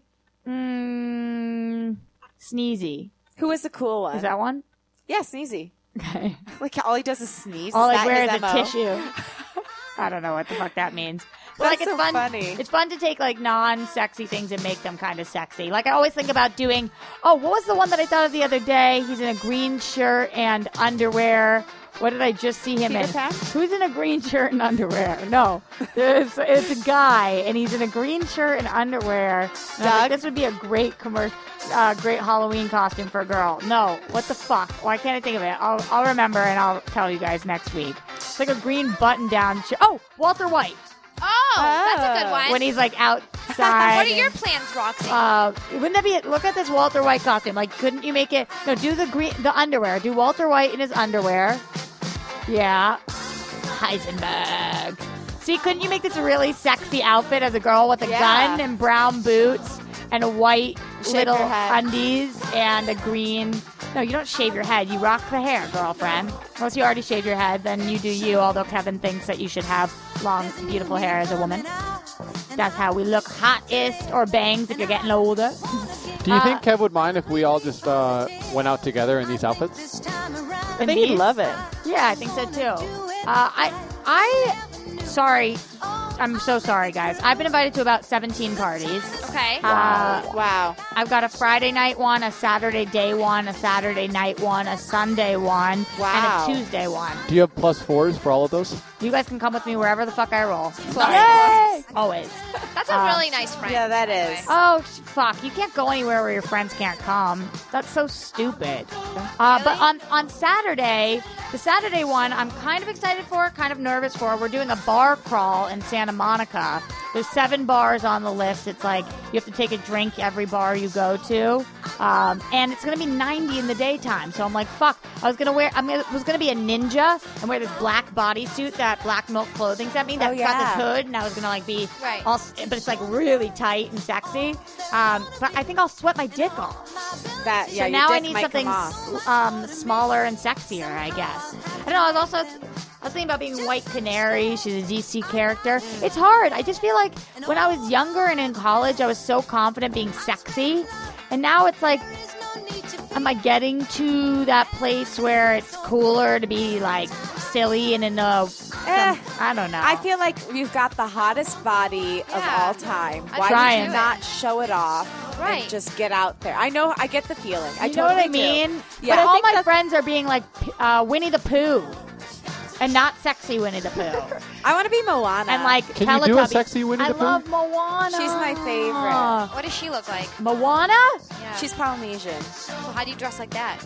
mm, Sneezy. Who is the cool one? Is that one? Yeah, Sneezy. Okay. Like all he does is sneeze. All is I that wear his is a M O? tissue. I don't know what the fuck that means. But That's like it's so fun. funny. It's fun to take like non-sexy things and make them kind of sexy. Like I always think about doing. Oh, what was the one that I thought of the other day? He's in a green shirt and underwear. What did I just see him Peter in? Pan? Who's in a green shirt and underwear? No, it's, it's a guy, and he's in a green shirt and underwear. And I was like, Doug? this would be a great commercial, uh, great Halloween costume for a girl. No, what the fuck? Why can't I think of it? I'll, I'll remember and I'll tell you guys next week. It's like a green button-down shirt. Oh, Walter White Oh, that's a good one. when he's like outside. what are your and- plans, Roxy? uh, wouldn't that be it? Look at this Walter White costume. Like, couldn't you make it? No, do the green, the underwear. Do Walter White in his underwear. Yeah. Heisenberg. See, couldn't you make this a really sexy outfit as a girl with a Yeah. gun and brown boots and a white Shave little your head. undies and a green... No, you don't shave your head. You rock the hair, girlfriend. Unless you already shaved your head, then you do you, although Kevin thinks that you should have long, beautiful hair as a woman. That's how we look hottest, or bangs if you're getting older. Do you Uh, think Kev would mind if we all just uh, went out together in these outfits? I think he'd love it. Yeah, I think so too. Uh, I, I, sorry, I'm so sorry, guys. I've been invited to about seventeen parties. okay. Uh, Wow. I've got a Friday night one, a Saturday day one, a Saturday night one, a Sunday one, Wow. and a Tuesday one. Do you have plus fours for all of those? You guys can come with me wherever the fuck I roll. Yay! Always. That's a uh, really nice friend. Yeah, that by the is. way. Oh, sh- fuck. You can't go anywhere where your friends can't come. That's so stupid. Uh, But on, on Saturday, the Saturday one, I'm kind of excited for, kind of nervous for. We're doing a bar crawl in Santa Monica. There's seven bars on the list. It's like you have to take a drink every bar you go to. Um, and it's going to be ninety in the daytime. So I'm like, fuck. I was going to wear, I mean, was going to be a ninja and wear this black bodysuit that Black Milk Clothing sent me that Oh, got yeah. the hood. And I was going to like be Right. all, but it's like really tight and sexy. Um, but I think I'll sweat my dick off. That yeah. so your now I dick need might something come off. s- um, smaller and sexier, I guess. I don't know. I was also I was thinking about being White Canary. She's a D C character. It's hard. I just feel like when I was younger and in college, I was so confident being sexy, and now it's like, am I getting to that place where it's cooler to be like silly and in a some, Eh, I don't know. I feel like you've got the hottest body of Yeah. all time. I'm Why trying. would you not show it off Right. and just get out there? I know. I get the feeling. I You know totally what I mean? do. Yeah. But I all think my that's- friends are being like uh, Winnie the Pooh, and not sexy Winnie the Pooh, I want to be Moana. and like Can you do a Teletubbies. sexy Winnie I the Pooh? love Moana. She's my favorite. What does she look like? Moana? Yeah. she's Polynesian. So how do you dress like that?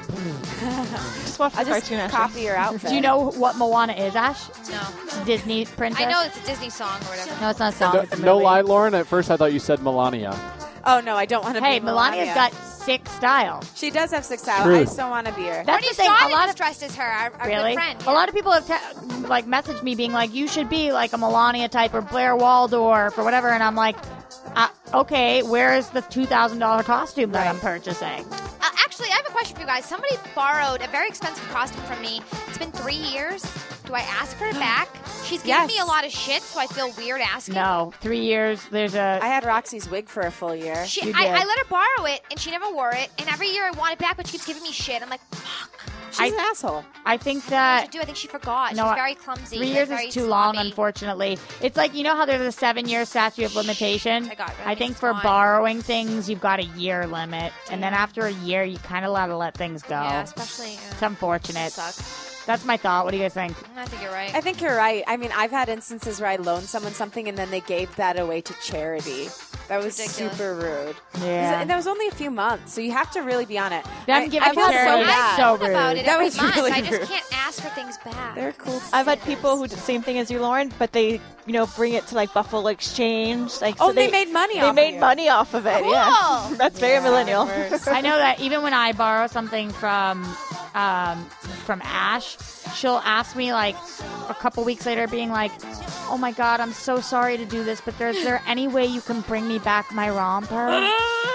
Just watch the I just cartoon. Ashley. copy her outfit. Do you know what Moana is, Ash? No. It's a Disney princess. I know it's a Disney song or whatever. No, it's not a song. No, it's a no movie. lie, Lauren. At first, I thought you said Melania. Oh no, I don't want to Hey, be Melania's Melania. got sick style. She does have six hours. True. I just don't want to be her. That's Courtney the thing. Stodden A lot is of dressed as her, our, our really, good friend. a lot of people have te- like messaged me being like, "You should be like a Melania type or Blair Waldorf or whatever," and I'm like, uh, "Okay, where's the two thousand dollar costume that I'm purchasing?" Uh, actually, I have a question for you guys. Somebody borrowed a very expensive costume from me. It's been three years. Do I ask her back? She's giving Yes. me a lot of shit, so I feel weird asking. No, three years. There's a. I had Roxy's wig for a full year. She, You I, did. I let her borrow it, and she never wore it. And every year I want it back, but she keeps giving me shit. I'm like, fuck. She's I- an asshole. I think What that. did I do? I think she forgot. No, She's I- very clumsy. Three like, years very is too long, sloppy. unfortunately. It's like, you know how there's a seven-year statute of limitation? I got it. I think It's for fine. borrowing things, you've got a year limit. And then after a year, you kind of got to let things go. Yeah, especially. It's Uh, unfortunate. sucks. That's my thought. What do you guys think? I think you're right. I think you're right. I mean, I've had instances where I loaned someone something and then they gave that away to charity. That was Ridiculous. super rude. Yeah. And that was only a few months, so you have to really be on it. Them I, giving I feel charity so is bad. so I rude. about it That every was month. really I just rude. can't ask for things back. They're cool. I've had people who did the same thing as you, Lauren, but they, you know, bring it to like Buffalo Exchange. Like, Oh, so they made money They off of made you. money off of it. Yeah, Cool. that's very millennial. I know that even when I borrow something from um, from Ash, she'll ask me like a couple weeks later, being like, "Oh my God, I'm so sorry to do this, but is there any way you can bring me back my romper?"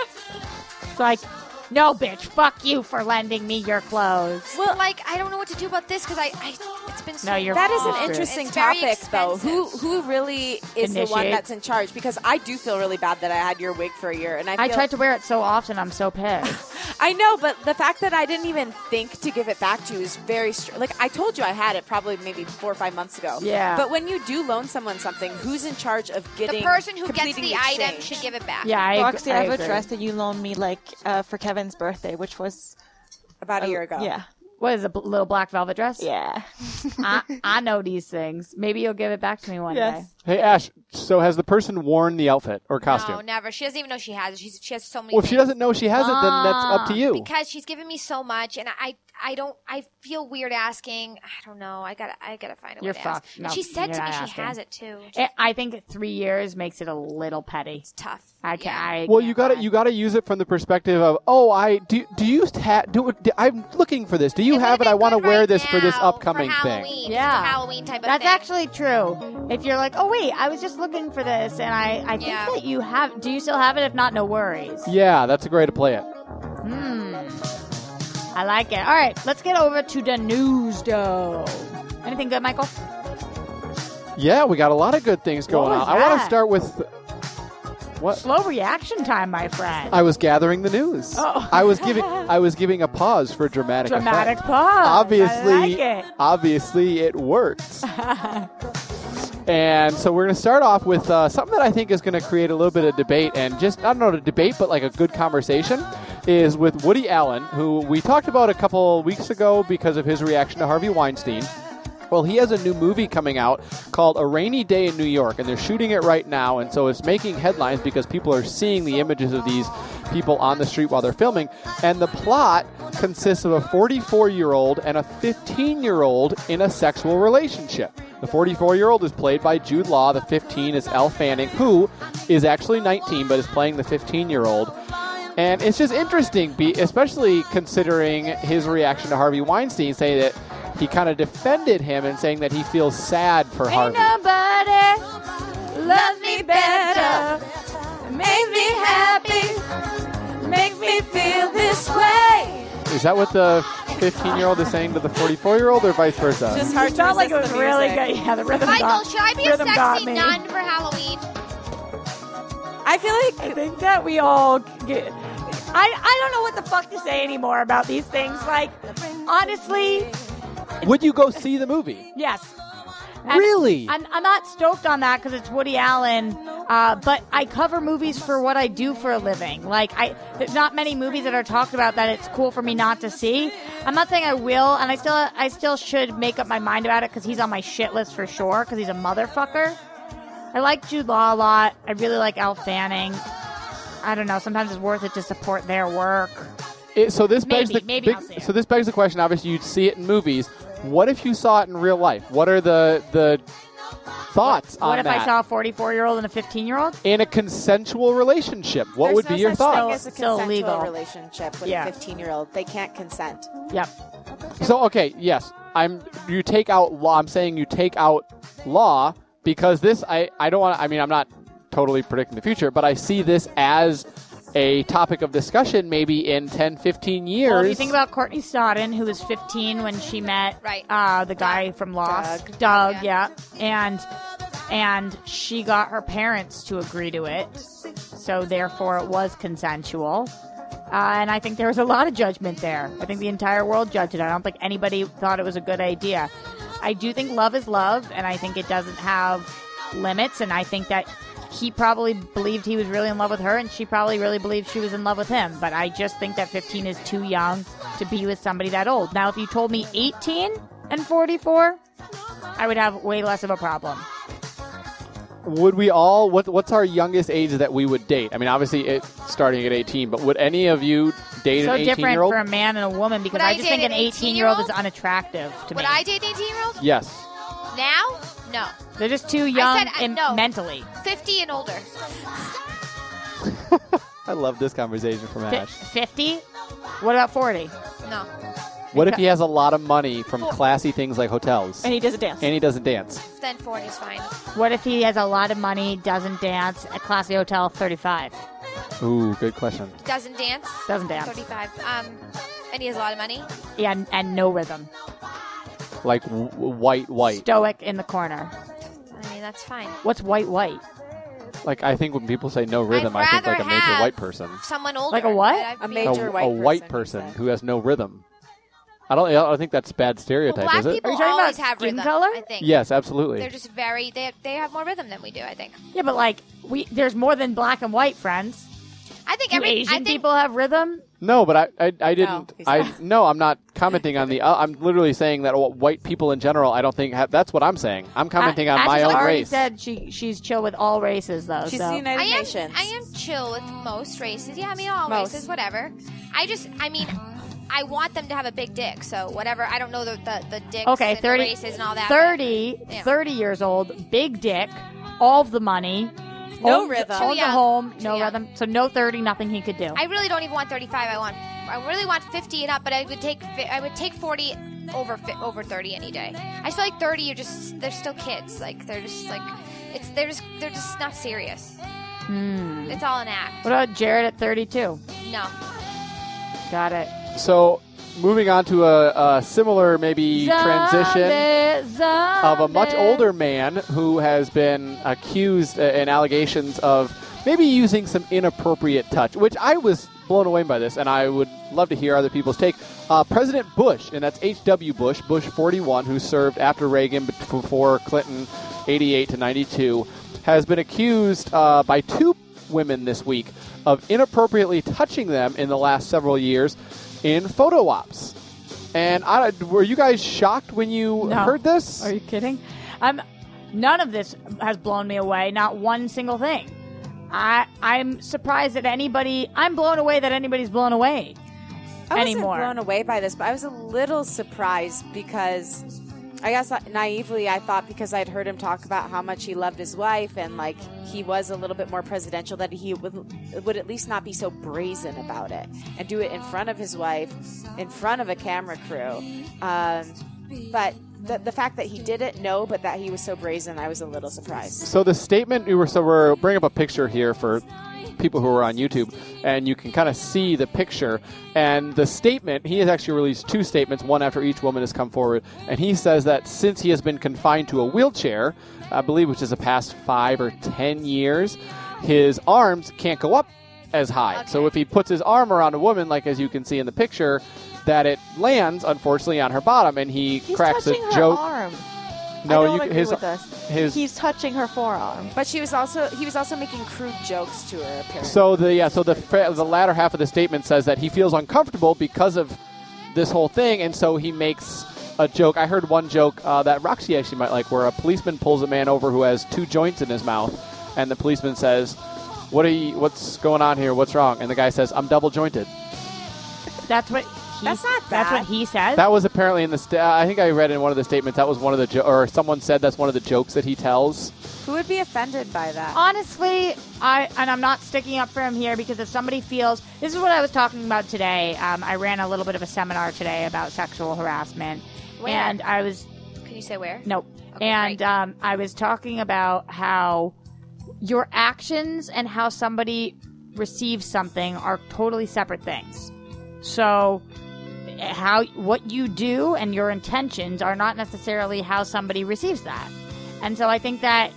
It's like, no, bitch, fuck you for lending me your clothes. Well, like, I don't know what to do about this because I, I, it's been so No, you're- That is Oh, an interesting It's very topic, though. Who expensive. who really is the one Initiate. that's in charge? Because I do feel really bad that I had your wig for a year, and I feel, I tried to wear it so often, I'm so pissed. I know, but the fact that I didn't even think to give it back to you is very str- like I told you I had it probably maybe four or five months ago. Yeah. But when you do loan someone something, who's in charge of The getting person who gets completing the item exchange? should give it back. Yeah, I, ag- Roxy, I have a agree. dress that you loaned me like uh, for Kevin's birthday, which was About a year ago. yeah, What is it, a bl- little black velvet dress? yeah. I, I know these things. Maybe you'll give it back to me one Yes. day. Hey, Ash, so has the person worn the outfit or costume? No, never. She doesn't even know she has it. She's, she has so many Well, if she things. doesn't know she has it, then that's up to you. Because she's giving me so much, and I, I don't, I feel weird asking. I don't know. I gotta, I gotta find a You're way to ask. fucked. And No, she said you're to me not she asking. has it too. I- I think three years makes it a little petty. It's tough. I can. Yeah. I Well, can't you got to lie. you got to use it from the perspective of, oh, I do. Do you ha- do? do I'm looking for this. Do you It have it? would've I been want to good wear right this for this now upcoming for thing. Halloween. Just Yeah. a Halloween type of That's thing. actually true. If you're like, oh wait, I was just looking for this, and I, I think Yeah. that you have. Do you still have it? If not, no worries. Yeah, that's a great way to play it. Hmm. I like it. All right, let's get over to the news, though. Anything good, Michael? Yeah, we got a lot of good things going was on. I want to that? start with what Slow reaction time, my friend. I was gathering the news. Oh. I was giving I was giving a pause for dramatic Dramatic effect. pause. Obviously, I like it. obviously it worked. And so we're going to start off with uh, something that I think is going to create a little bit of debate, and just, I don't know, a debate, but like a good conversation, is with Woody Allen, who we talked about a couple weeks ago because of his reaction to Harvey Weinstein. Well, he has a new movie coming out called A Rainy Day in New York, and they're shooting it right now, and so it's making headlines because people are seeing the images of these people on the street while they're filming. And the plot consists of a forty-four-year-old and a fifteen-year-old in a sexual relationship. The forty-four-year-old is played by Jude Law. The fifteen is Elle Fanning, who is actually nineteen but is playing the fifteen-year-old. And it's just interesting, be, especially considering his reaction to Harvey Weinstein, saying that he kind of defended him and saying that he feels sad for Ain't Harvey. nobody love me better, make me happy, make me feel this way. Is that what the fifteen-year-old is saying to the forty-four-year-old, or vice versa? Just hard It to sounded like it resist was the really music. good. Yeah, the rhythm Michael, got, should I be a rhythm got sexy me. nun for Halloween? I feel I like think that we all get. I, I don't know what the fuck to say anymore about these things. Like, honestly, Would you go see the movie? yes. And Really? I'm, I'm not stoked on that because it's Woody Allen, uh, but I cover movies for what I do for a living. Like, I there's not many movies that are talked about that it's cool for me not to see. I'm not saying I will, and I still I still should make up my mind about it because he's on my shit list for sure because he's a motherfucker. I like Jude Law a lot. I really like Elle Fanning. I don't know. Sometimes it's worth it to support their work. It, so this begs Maybe, the maybe big, I'll see it. so this begs the question. Obviously, you'd see it in movies. What if you saw it in real life? What are the the thoughts on What if that? I saw a forty-four-year-old and a fifteen-year-old? in a consual relationship, what there's would no be your such thoughts? thing as a Still consensual legal. relationship with Yeah. a fifteen-year-old. They can't consent. Yep. So okay, yes, I'm. You take out law. I'm saying you take out law because this. I. I don't want. to I mean, I'm not totally predicting the future, but I see this as a topic of discussion maybe in ten, fifteen years. Well, if you think about Courtney Stodden, who was fifteen when she met Right. uh, the guy from Lost. Doug. Doug, Yeah. yeah. And and she got her parents to agree to it. So therefore it was consensual. Uh, and I think there was a lot of judgment there. I think the entire world judged it. I don't think anybody thought it was a good idea. I do think love is love, and I think it doesn't have limits, and I think that he probably believed he was really in love with her, and she probably really believed she was in love with him. But I just think that fifteen is too young to be with somebody that old. Now, if you told me eighteen and forty-four, I would have way less of a problem. Would we all, what, what's our youngest age that we would date? I mean, obviously it starting at eighteen, but would any of you date So an different eighteen-year-old? for a man and a woman, because Would I I just date think an an eighteen-year-old is eighteen-year-old? unattractive to Would me. I date an eighteen-year-old? Yes. Now? No. They're just too young said, uh, and no. mentally. fifty and older. I love this conversation from Fi- Ash. fifty? What about forty? No. What if he has a lot of money from classy things like hotels? And he doesn't dance. And he doesn't dance. Then forty is fine. What if he has a lot of money, doesn't dance, at Classy Hotel, thirty-five? Ooh, good question. Doesn't dance. Doesn't dance. thirty-five. Um, and he has a lot of money. Yeah, and, and no rhythm. Like w- w- white, white. Stoic in the corner. I mean, that's fine. What's white, white? Like, I think when people say no rhythm, I'd I think rather like a major have white person. Someone older. Like a what? that I'd A be- major a, white a white person, person you said. who has no rhythm. I don't. I don't think that's a bad Well, stereotype, black is it? people Are you talking always about have skin rhythm. color? I think. Yes, absolutely. They're just very. They they have more rhythm than we do. I think. Yeah, but like, we there's more than black and white, friends. I think Do every. Asian I think, people have rhythm? No, but I, I, I didn't. he's I not. no, I'm not commenting on the. Uh, I'm literally saying that white people in general. I don't think have, that's what I'm saying. I'm commenting A- on my Ashley's own already race. said she she's chill with all races, though. She's so. the United I am. Nations. I am chill with most races. Yeah, I mean all Most. races, whatever. I just. I mean. I want them to have a big dick, so whatever. I don't know the the, the dicks Okay, and thirty, the races and all that. thirty, Yeah. thirty years old, big dick, all of the money, No owns- rhythm. owns Too a young. home, Too no young. rhythm. So no thirty, nothing he could do. I really don't even want thirty-five. I want. I really want fifty and up, but I would take. fi- I would take forty over fi- over thirty any day. I feel like thirty. You're just. They're still kids. Like they're just like. It's. They're just. They're just not serious. Hmm. It's all an act. What about Jared at thirty-two? No. Got it. So, moving on to a, a similar maybe transition Zombie, zombie. of a much older man who has been accused uh, in allegations of maybe using some inappropriate touch, which I was blown away by this, and I would love to hear other people's take. Uh, President Bush, and that's H W. Bush, Bush forty-one, who served after Reagan but before Clinton, eighty-eight to ninety-two, has been accused uh, by two women this week of inappropriately touching them in the last several years in photo ops. And I, were you guys shocked when you No. heard this? Are you kidding? I'm. None of this has blown me away. Not one single thing. I I'm surprised that anybody. I'm blown away that anybody's blown away. I wasn't anymore. blown away by this, but I was a little surprised because I guess naively I thought because I'd heard him talk about how much he loved his wife and like he was a little bit more presidential that he would, would at least not be so brazen about it and do it in front of his wife, in front of a camera crew. Um, but the, the fact that he did it, no, but that he was so brazen, I was a little surprised. So the statement we were so we're bring up a picture here for people who are on YouTube, and you can kind of see the picture. And the statement, he has actually released two statements, one after each woman has come forward, and he says that since he has been confined to a wheelchair, I believe which is the past five or ten years, his arms can't go up as high. Okay. So if he puts his arm around a woman, like as you can see in the picture, that it lands unfortunately on her bottom, and he He's cracks a touching her joke. arm. No, I don't you agree his with this. his He's touching her forearm. But she was also he was also making crude jokes to her apparently. So the yeah, so the fa- the latter half of the statement says that he feels uncomfortable because of this whole thing, and so he makes a joke. I heard one joke uh, that Roxy actually might like, where a policeman pulls a man over who has two joints in his mouth, and the policeman says, "What are you? What's going on here? What's wrong?" And the guy says, "I'm double jointed." That's what. He, That's not That's bad. what he said. That was apparently in the. St- I think I read in one of the statements that was one of the jo- or someone said that's one of the jokes that he tells. Who would be offended by that? Honestly, I and I'm not sticking up for him here because if somebody feels this is what I was talking about today. Um, I ran a little bit of a seminar today about sexual harassment, Where? and I was Can you say where? nope, Okay, and great. um, I was talking about how your actions and how somebody receives something are totally separate things. So how what you do and your intentions are not necessarily how somebody receives that. And so I think that,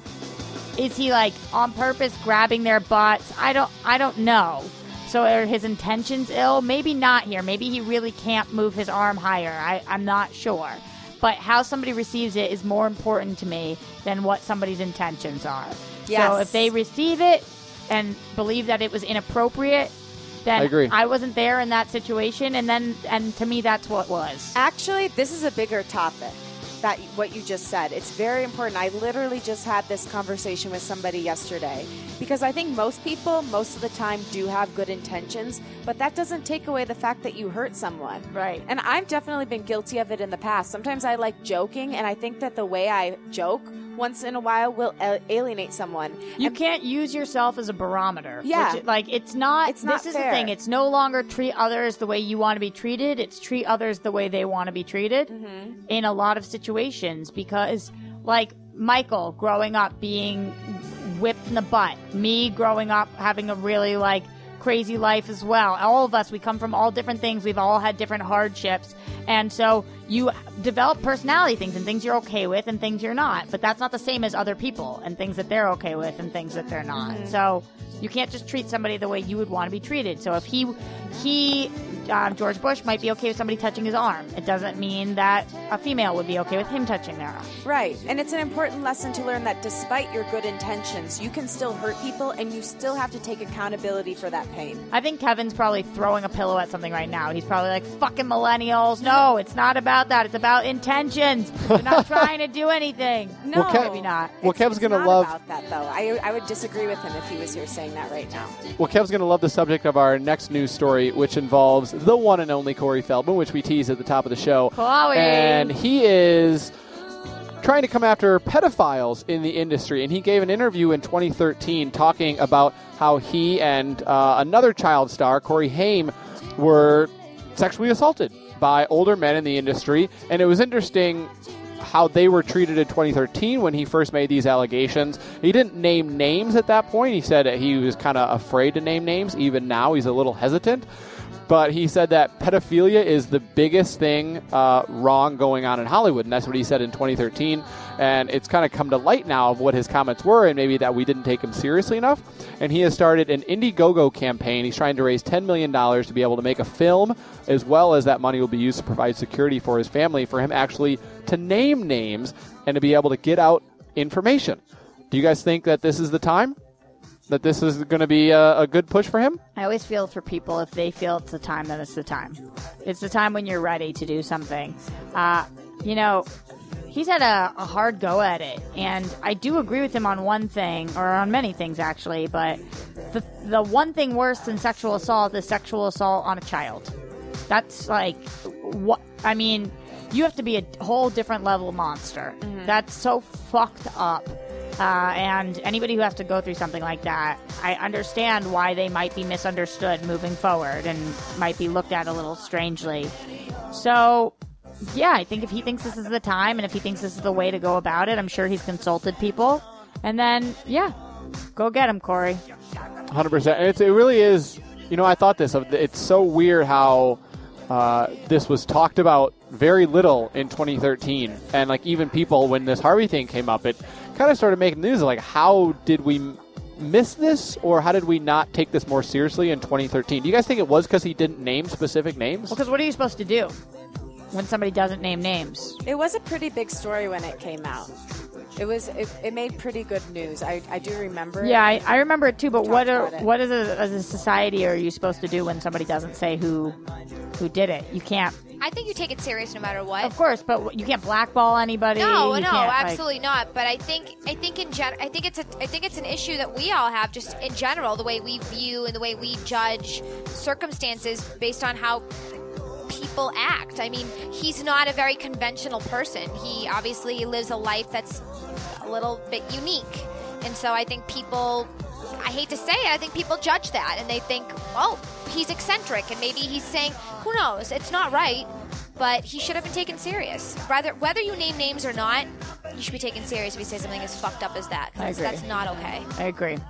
is he like on purpose grabbing their butts? I don't I don't know. So are his intentions ill? Maybe not here. Maybe he really can't move his arm higher. I, I'm not sure. But how somebody receives it is more important to me than what somebody's intentions are. Yes. So if they receive it and believe that it was inappropriate, then I agree. I wasn't there in that situation, and then and to me that's what was. Actually, this is a bigger topic. That what you just said. It's very important. I literally just had this conversation with somebody yesterday because I think most people most of the time do have good intentions, but that doesn't take away the fact that you hurt someone. Right. And I've definitely been guilty of it in the past. Sometimes I like joking, and I think that the way I joke once in a while will a- alienate someone. You and can't use yourself as a barometer. Yeah. Which, like, it's not, It's not this is fair. the thing. It's no longer treat others the way you want to be treated. It's treat others the way they want to be treated Mm-hmm. in a lot of situations because, like, Michael growing up being whipped in the butt, me growing up having a really, like, crazy life as well. All of us, we come from all different things. We've all had different hardships. And so you develop personality things and things you're okay with and things you're not. But that's not the same as other people and things that they're okay with and things that they're not. Mm-hmm. So you can't just treat somebody the way you would want to be treated. So if he, he, um, George Bush might be okay with somebody touching his arm. It doesn't mean that a female would be okay with him touching their arm. Right. And it's an important lesson to learn that despite your good intentions, you can still hurt people and you still have to take accountability for that pain. I think Kevin's probably throwing a pillow at something right now. He's probably like, fucking millennials. No, it's not about that. It's about intentions. They're not trying to do anything. No, Well, Kev- maybe not. Well, It's- Kev's it's gonna not love. about that, though. I, I would disagree with him if he was here saying that right now. Well, Kev's going to love the subject of our next news story, which involves the one and only Corey Feldman, which we teased at the top of the show. Chloe. And he is trying to come after pedophiles in the industry. And he gave an interview in twenty thirteen talking about how he and uh, another child star, Corey Haim, were sexually assaulted by older men in the industry. And it was interesting how they were treated in twenty thirteen when he first made these allegations. He didn't name names at that point. He said that he was kind of afraid to name names. Even now, he's a little hesitant. But he said that pedophilia is the biggest thing uh, wrong going on in Hollywood, and that's what he said in twenty thirteen. And it's kind of come to light now of what his comments were, and maybe that we didn't take him seriously enough. And he has started an Indiegogo campaign. He's trying to raise ten million dollars to be able to make a film, as well as that money will be used to provide security for his family, for him actually to name names and to be able to get out information. Do you guys think that this is the time? That this is going to be a, a good push for him? I always feel for people if they feel it's the time, then it's the time. It's the time when you're ready to do something. Uh, you know, he's had a, a hard go at it, and I do agree with him on one thing, or on many things actually, but the, the one thing worse than sexual assault is sexual assault on a child. That's like, what? I mean, you have to be a whole different level monster. Mm-hmm. That's so fucked up. Uh, and anybody who has to go through something like that, I understand why they might be misunderstood moving forward and might be looked at a little strangely. So, yeah, I think if he thinks this is the time and if he thinks this is the way to go about it, I'm sure he's consulted people. And then, yeah, go get him, Corey. one hundred percent. It's, it really is, you know, I thought this, it's so weird how uh, this was talked about very little in twenty thirteen. And, like, even people, when this Harvey thing came up, it kind of started making news. Like, how did we m- miss this, or how did we not take this more seriously in twenty thirteen? Do you guys think it was because he didn't name specific names? Well, because what are you supposed to do when somebody doesn't name names? It was a pretty big story when it came out. It was. It, it made pretty good news. I, I do remember. Yeah, it. I, I remember it too. But We what talked are, about it. what as a, as a society are you supposed to do when somebody doesn't say who who did it? You can't. I think you take it serious no matter what. Of course, but you can't blackball anybody. No, You no, can't, like- absolutely not. But I think, I think in gen, I think it's a, I think it's an issue that we all have, just in general, the way we view and the way we judge circumstances based on how people act. I mean, he's not a very conventional person. He obviously lives a life that's a little bit unique, and so I think people. I hate to say it, I think people judge that, and they think, oh, he's eccentric, and maybe he's saying, who knows, it's not right, but he should have been taken serious. Rather, whether you name names or not, you should be taken serious if you say something as fucked up as that. I agree. That's not okay. I agree.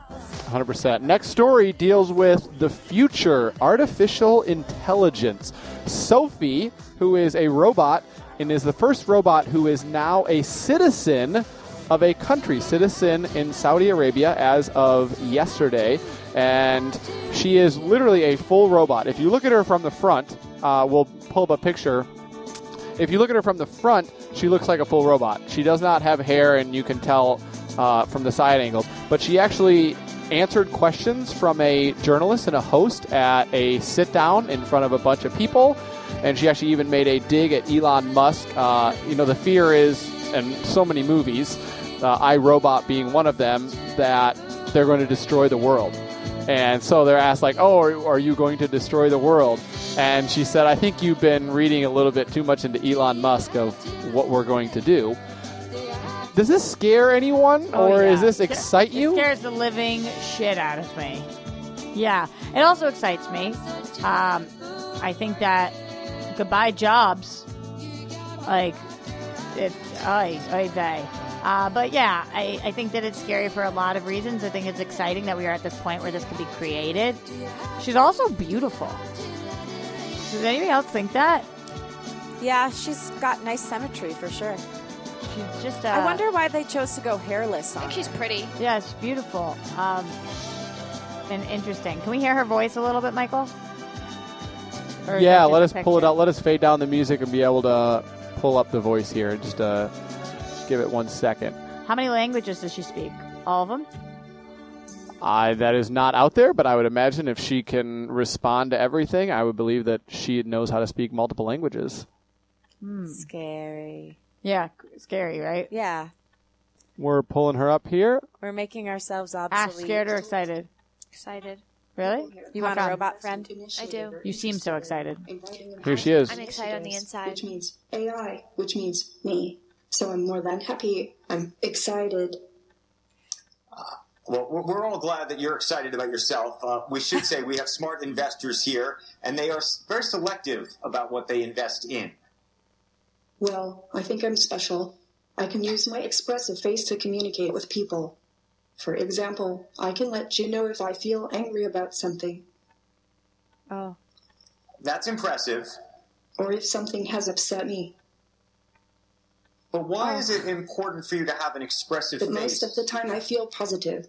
one hundred percent. Next story deals with the future, artificial intelligence. Sophie, who is a robot and is the first robot who is now a citizen of a country, citizen in Saudi Arabia as of yesterday. And she is literally a full robot. If you look at her from the front, uh, we'll pull up a picture. If you look at her from the front, she looks like a full robot. She does not have hair, and you can tell uh, from the side angle. But she actually answered questions from a journalist and a host at a sit-down in front of a bunch of people. And she actually even made a dig at Elon Musk. Uh, you know, the fear is, and so many movies, uh, iRobot being one of them, that they're going to destroy the world. And so they're asked, like, oh, are, are you going to destroy the world? And she said, I think you've been reading a little bit too much into Elon Musk of what we're going to do. Does this scare anyone, Oh, or yeah. does this excite It you? scares the living shit out of me. Yeah. It also excites me. Um, I think that goodbye jobs, like, it, oy, oy vey. Uh, but yeah, I, I think that it's scary for a lot of reasons. I think it's exciting that we are at this point where this could be created. She's also beautiful. Does anybody else think that? Yeah, she's got nice symmetry for sure. She's just. Uh, I wonder why they chose to go hairless I on think she's her. pretty. Yeah, it's beautiful. Um, and interesting. Can we hear her voice a little bit, Michael? Or is Yeah, that let us just a pull it picture? out. Let us fade down the music and be able to pull up the voice here. Just uh, give it one second. How many languages does she speak? All of them? I that is not out there, but I would imagine if she can respond to everything, I would believe that she knows how to speak multiple languages. Scary. Yeah, c- scary, right? Yeah, We're pulling her up here. we're making ourselves Ash, obsolete. scared or excited? Excited. Really? You How want a come? robot friend? I do. You seem so excited. Here she is. I'm excited on the inside. Which means A I, which means me. So I'm more than happy. I'm excited. Well, we're- we're all glad that you're excited about yourself. Uh, we should say we have smart investors here, and they are s- very selective about what they invest in. Well, I think I'm special. I can use my expressive face to communicate with people. For example, I can let you know if I feel angry about something, Oh, That's impressive. or if something has upset me. But why is it important for you to have an expressive But face? most of the time I feel positive.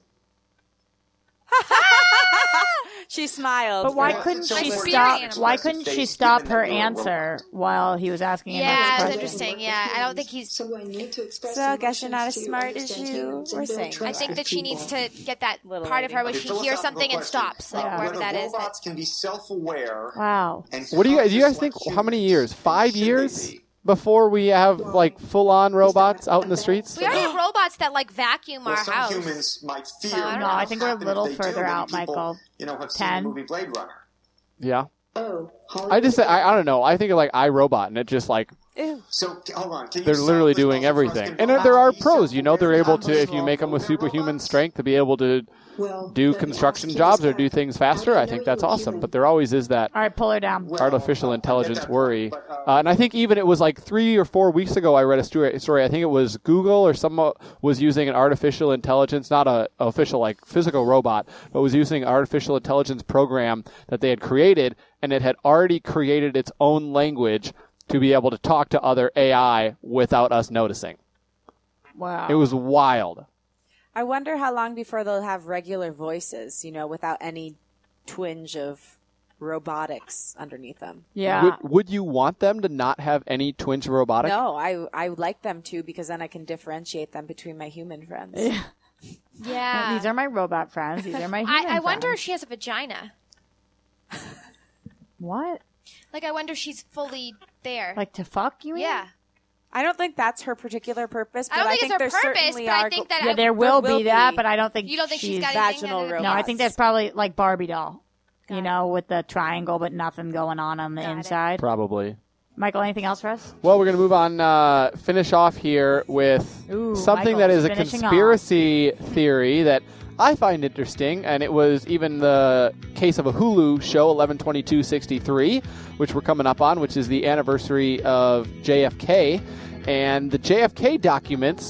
she smiled. But why Yeah, couldn't so she it's stop? very Why expressive couldn't she face, stop given her that you're a answer while he was asking Yeah, another it's question? interesting. Yeah, I don't think he's. So I need to express So I guess you're not as emotions to smart as understand you humans and were build saying. trust I think with that she people. needs to get that Little part of her where Okay, she philosophical hears something and question. stops, like Uh, wherever whether that is. that- robots can be self-aware. Wow. And What do you do? You guys think? conscious like How many humans, years? and Five should they years be? before we have like full-on robots out in the streets? We already have robots that like vacuum Well, our some house. humans might fear. So I don't what know. will I think we're a happen if little they do. further Many out, people, Michael. You know, have Ten. seen the movie Blade Runner. Yeah. Oh, I just I, I don't know. I think of like iRobot, and it just like So hold on. Can you they're solve literally this doing puzzle for us? everything. Can And there are robots be pros, you know, they're self-aware? able to, if you make them with superhuman strength, to be able to well, do let me construction ask you jobs this, or do Pat. things How do faster. you I know think that's you're awesome. human? But there always is that All right, pull her down. Well, artificial uh, I get intelligence that worry. point, but, Uh, and I think even it was like three or four weeks ago I read a story, story I think it was Google or someone was using an artificial intelligence, not a official like physical robot, but was using an artificial intelligence program that they had created, and it had already created its own language to be able to talk to other A I without us noticing. Wow. It was wild. I wonder how long before they'll have regular voices, you know, without any twinge of robotics underneath them. Yeah. Would, would you want them to not have any twinge robotic? No, I I like them too because then I can differentiate them between my human friends. Yeah. These are my robot friends. These are my human I, I wonder if friends. she has a vagina. What? Like, I wonder if she's fully there. Like to fuck, you mean? yeah. I don't think that's her particular purpose, but I don't think, think it's there her purpose, certainly but are I think go- that Yeah, I, there will, will be that, be. but I don't think you don't think she's she's got anything vaginal under the- No, I think that's robots. probably like Barbie doll. Got you it. know, with the triangle but nothing going on on the Got it. inside. Probably. Michael, anything else for us? Well, we're going to move on, uh, finish off here with Ooh, something Michael, that is a finishing conspiracy theory that I find interesting, and it was even the case of a Hulu show, eleven twenty-two sixty-three, which we're coming up on, which is the anniversary of J F K. And the J F K documents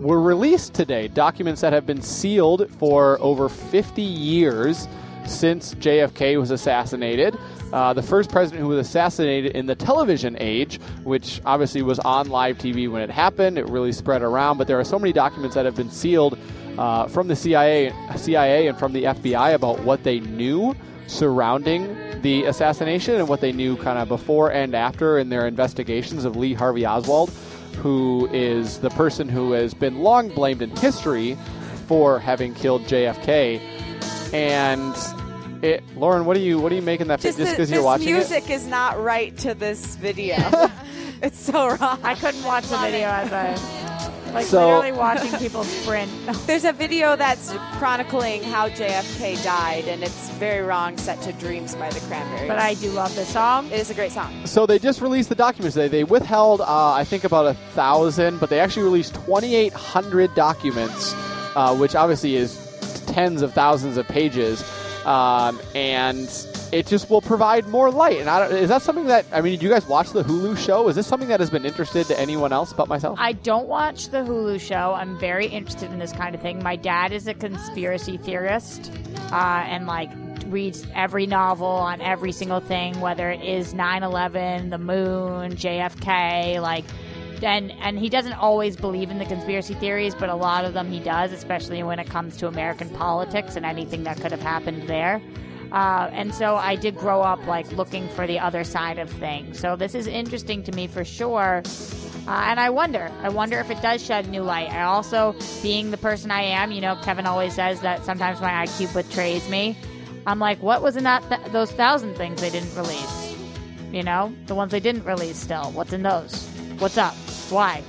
were released today. Documents that have been sealed for over fifty years since J F K was assassinated. Uh, the first president who was assassinated in the television age, which obviously was on live T V when it happened. It really spread around, but there are so many documents that have been sealed uh, from the C I A, C I A and from the F B I about what they knew surrounding the assassination and what they knew kind of before and after in their investigations of Lee Harvey Oswald, who is the person who has been long blamed in history for having killed J F K. And it, Lauren, what are you what are you making that just just because the, you're watching this it? music is not right to this video. It's so wrong. I couldn't watch the video as I like So- literally watching people sprint. There's a video that's chronicling how J F K died, and it's very wrong, set to Dreams by the Cranberries. But I do love this song. It is a great song. So they just released the documents. They they withheld, uh, I think, about a thousand, but they actually released twenty-eight hundred documents, uh, which obviously is tens of thousands of pages, um, and it just will provide more light. And I don't, is that something that, I mean, did you guys watch the Hulu show? Is this something that has been interested to anyone else but myself? I don't watch the Hulu show. I'm very interested in this kind of thing. My dad is a conspiracy theorist uh, and, like, reads every novel on every single thing, whether it is nine eleven, the moon, J F K, like... And and he doesn't always believe in the conspiracy theories, but a lot of them he does, especially when it comes to American politics and anything that could have happened there. Uh, and so I did grow up like looking for the other side of things. So this is interesting to me for sure. Uh, and I wonder, I wonder if it does shed new light. I also, being the person I am, you know, Kevin always says that sometimes my I Q betrays me. I'm like, what was in that th- those thousand things they didn't release? You know, the ones they didn't release still. What's in those? What's up? Why?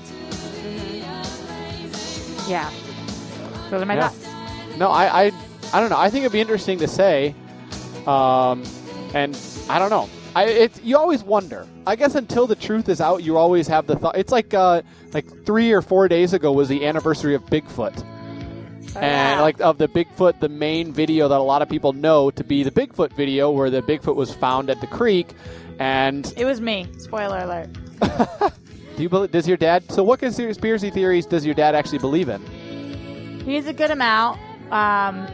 Yeah. Those are my Yeah. thoughts. No, I, I, I don't know. I think it'd be interesting to say, um, and I don't know. I, it's you always wonder. I guess until the truth is out, you always have the thought. It's like, uh, like three or four days ago was the anniversary of Bigfoot, Oh, and yeah. like of the Bigfoot, the main video that a lot of people know to be the Bigfoot video, where the Bigfoot was found at the creek, and It was me. Spoiler alert. do you believe, does your dad? So, what conspiracy theories does your dad actually believe in? He has a good amount. Um,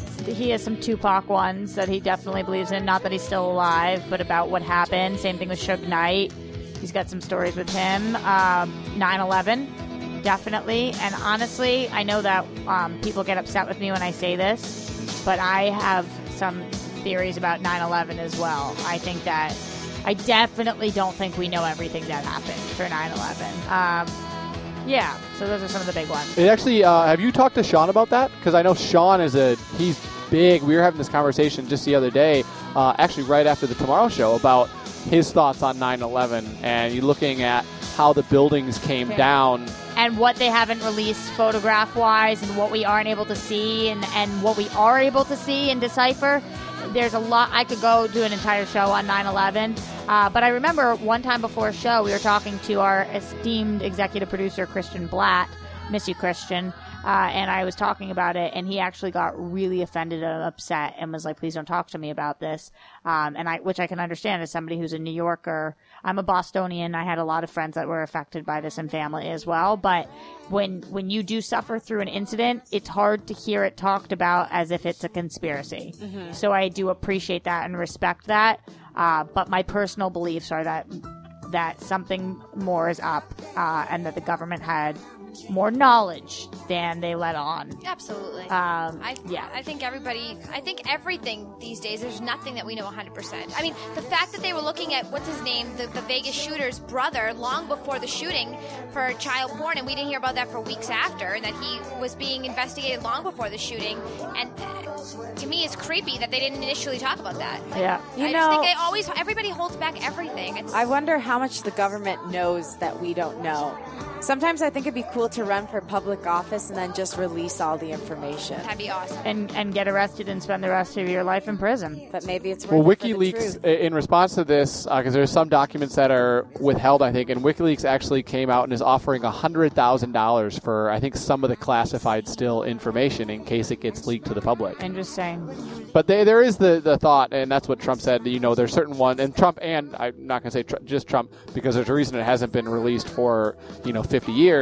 he has some Tupac ones that he definitely believes in. Not that he's still alive, but about what happened. Same thing with Suge Knight. He's got some stories with him. Um, nine eleven, definitely. And honestly, I know that um, people get upset with me when I say this, but I have some theories about nine eleven as well. I think that I definitely don't think we know everything that happened for nine eleven. Um, yeah, so those are some of the big ones. It actually, uh, have you talked to Sean about that? Because I know Sean is a, he's big. We were having this conversation just the other day, uh, actually right after the Tomorrow Show, about his thoughts on nine eleven, and you looking at how the buildings came Okay. down. And what they haven't released photograph-wise, and what we aren't able to see, and, and what we are able to see and decipher. There's a lot. I could go do an entire show on nine eleven. Uh, but I remember one time before a show, we were talking to our esteemed executive producer, Christian Blatt. Miss you, Christian. Uh, and I was talking about it, and he actually got really offended and upset and was like, please don't talk to me about this. Um, and I, which I can understand as somebody who's a New Yorker. I'm a Bostonian. I had a lot of friends that were affected by this and family as well. But when, when you do suffer through an incident, it's hard to hear it talked about as if it's a conspiracy. Mhm. So I do appreciate that and respect that. Uh, but my personal beliefs are that that something more is up, uh, and that the government had more knowledge than they let on. Absolutely. Um, I, yeah. I think everybody, I think everything these days, there's nothing that we know one hundred percent. I mean, the fact that they were looking at, what's his name, the, the Vegas shooter's brother long before the shooting for child porn, and we didn't hear about that for weeks after, that he was being investigated long before the shooting, and uh, to me it's creepy that they didn't initially talk about that. Yeah. You I know- just think they always, everybody holds back everything. It's, I wonder how much the government knows that we don't know. Sometimes I think it'd be cool to run for public office and then just release all the information. That'd be awesome. And and get arrested and spend the rest of your life in prison. But maybe it's worth Well, it for the WikiLeaks, truth. i- in response to this, because there's some documents that are withheld, I think, and WikiLeaks actually came out and is offering one hundred thousand dollars for, I think, some of the classified still information in case it gets leaked to the public. Interesting. But they, there is the, the thought, and that's what Trump said, you know, there's certain one, and Trump, and I'm not going to say tr- just Trump, because there's a reason it hasn't been released for, you know, fifty years, it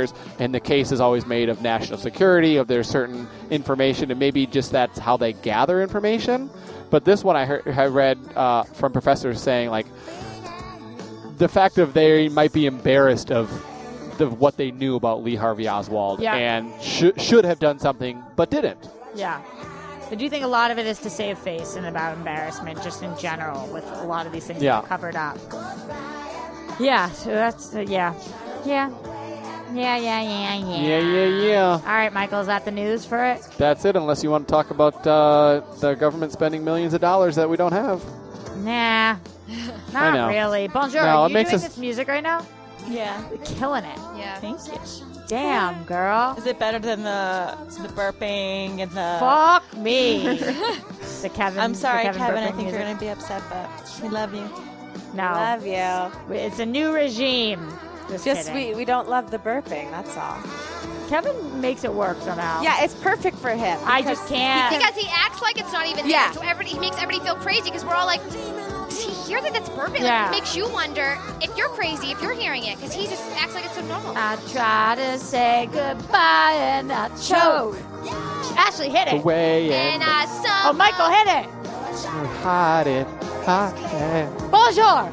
and the case is always made of national security, of there's certain information, and maybe just that's how they gather information. But this one I, heard, I read uh, from professors saying, like, the fact of they might be embarrassed of the, what they knew about Lee Harvey Oswald Yeah. and sh- should have done something but didn't. Yeah. I do think a lot of it is to save face and about embarrassment just in general with a lot of these things Yeah. that are covered up. Yeah, so that's, uh, yeah. Yeah. Yeah, yeah, yeah, yeah. Yeah, yeah, yeah. All right, Michael, is that the news for it? That's it, unless you want to talk about uh, the government spending millions of dollars that we don't have. Nah. I know. Not really. Bonjour, No, are it you makes doing us- this music right now? Yeah. You're killing it. Yeah. Thank you. Damn, girl. Is it better than the the burping and the? Fuck me. The Kevin. I'm sorry, the Kevin. I burping think you're music. going to be upset, but we love you. No. Love you. It's a new regime. Just, Just kidding. we, we don't love the burping, that's all. Kevin makes it work somehow. Yeah, it's perfect for him. I just because- can't. Because he acts like it's not even Yeah. there. So everybody, he makes everybody feel crazy because we're all like, does he hear that that's burping? Yeah. Like, it makes you wonder if you're crazy, if you're hearing it, because he just acts like it's so normal. I try to say goodbye and I choke. Ashley, hit it. Away and and I Oh, Michael, hit it. hide it. Hide it. Bonjour.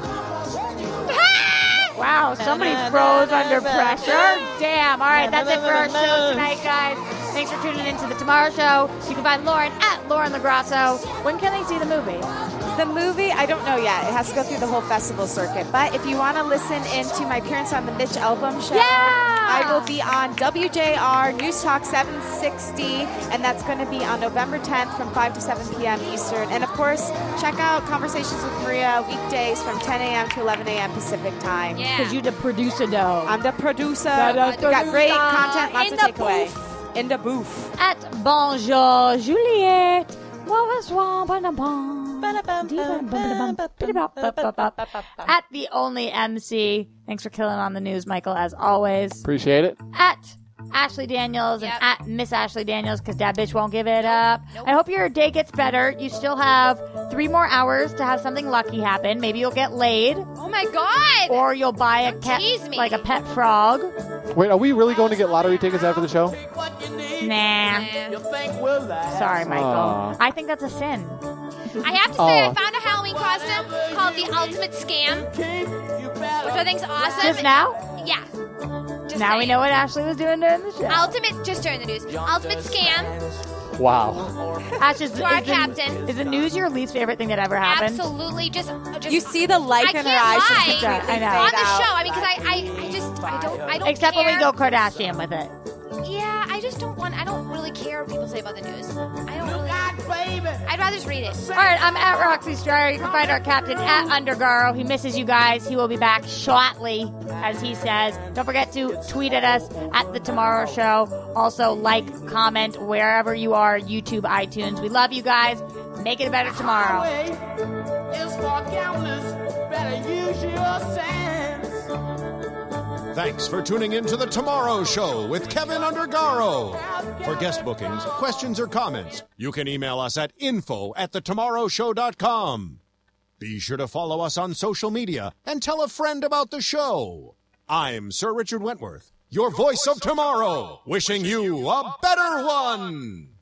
Wow, somebody froze under pressure. Damn. All right, that's it for our show tonight, guys. Thanks for tuning in to The Tomorrow Show. You can find Lauren at Lauren LaGrasso. When can they see the movie? The movie, I don't know yet. It has to go through the whole festival circuit. But if you want to listen into my appearance on the Mitch Album Show, Yeah! I will be on W J R News Talk seven sixty, and that's going to be on November tenth from five to seven p.m. Eastern. And of course, check out Conversations with Maria weekdays from ten a.m. to eleven a.m. Pacific time. Yeah. Because you the producer, though. I'm the producer. The We got great producer. content, lots In of the takeaway. In the booth. At Bonjour Juliet. What was wrong? At the only M C. Thanks for killing on the news, Michael, as always. Appreciate it. At Ashley Daniels Yep. and at Miss Ashley Daniels, because that bitch won't give it up. I hope your day gets better. You still have three more hours to have something lucky happen. Maybe you'll get laid, Oh my God! or you'll buy a cat, tease me. like a pet frog. Wait, are we really going to get lottery tickets after the show? Nah. Sorry, Michael. Aw. I think that's a sin. I have to say, Oh. I found a Halloween costume called the Ultimate Scam, which I think is awesome. Just now? Yeah. Just Now we saying. know what Ashley was doing during the show. Ultimate, just during the news. Ultimate Scam. Wow. Ash, is, To our is the- captain. is the news your least favorite thing that ever happened? Absolutely, just, just You see the light I in her can't eyes lie. just completely I know. fade on the out. show. I mean, because I, I, I just, I don't, I don't. Except care. when we go Kardashian with it. Yeah, I just don't want. I don't really care what people say about the news. I don't really. I'd rather just read it. All right, I'm at Roxy Stryer. You can find our captain at Undergaro. He misses you guys. He will be back shortly, as he says. Don't forget to tweet at us at The Tomorrow Show. Also, like, comment wherever you are, YouTube, iTunes. We love you guys. Make it a better tomorrow. Thanks for tuning in to The Tomorrow Show with Kevin Undergaro. For guest bookings, questions, or comments, you can email us at info at the tomorrow show dot com. Be sure to follow us on social media and tell a friend about the show. I'm Sir Richard Wentworth, your voice of tomorrow, wishing you a better one.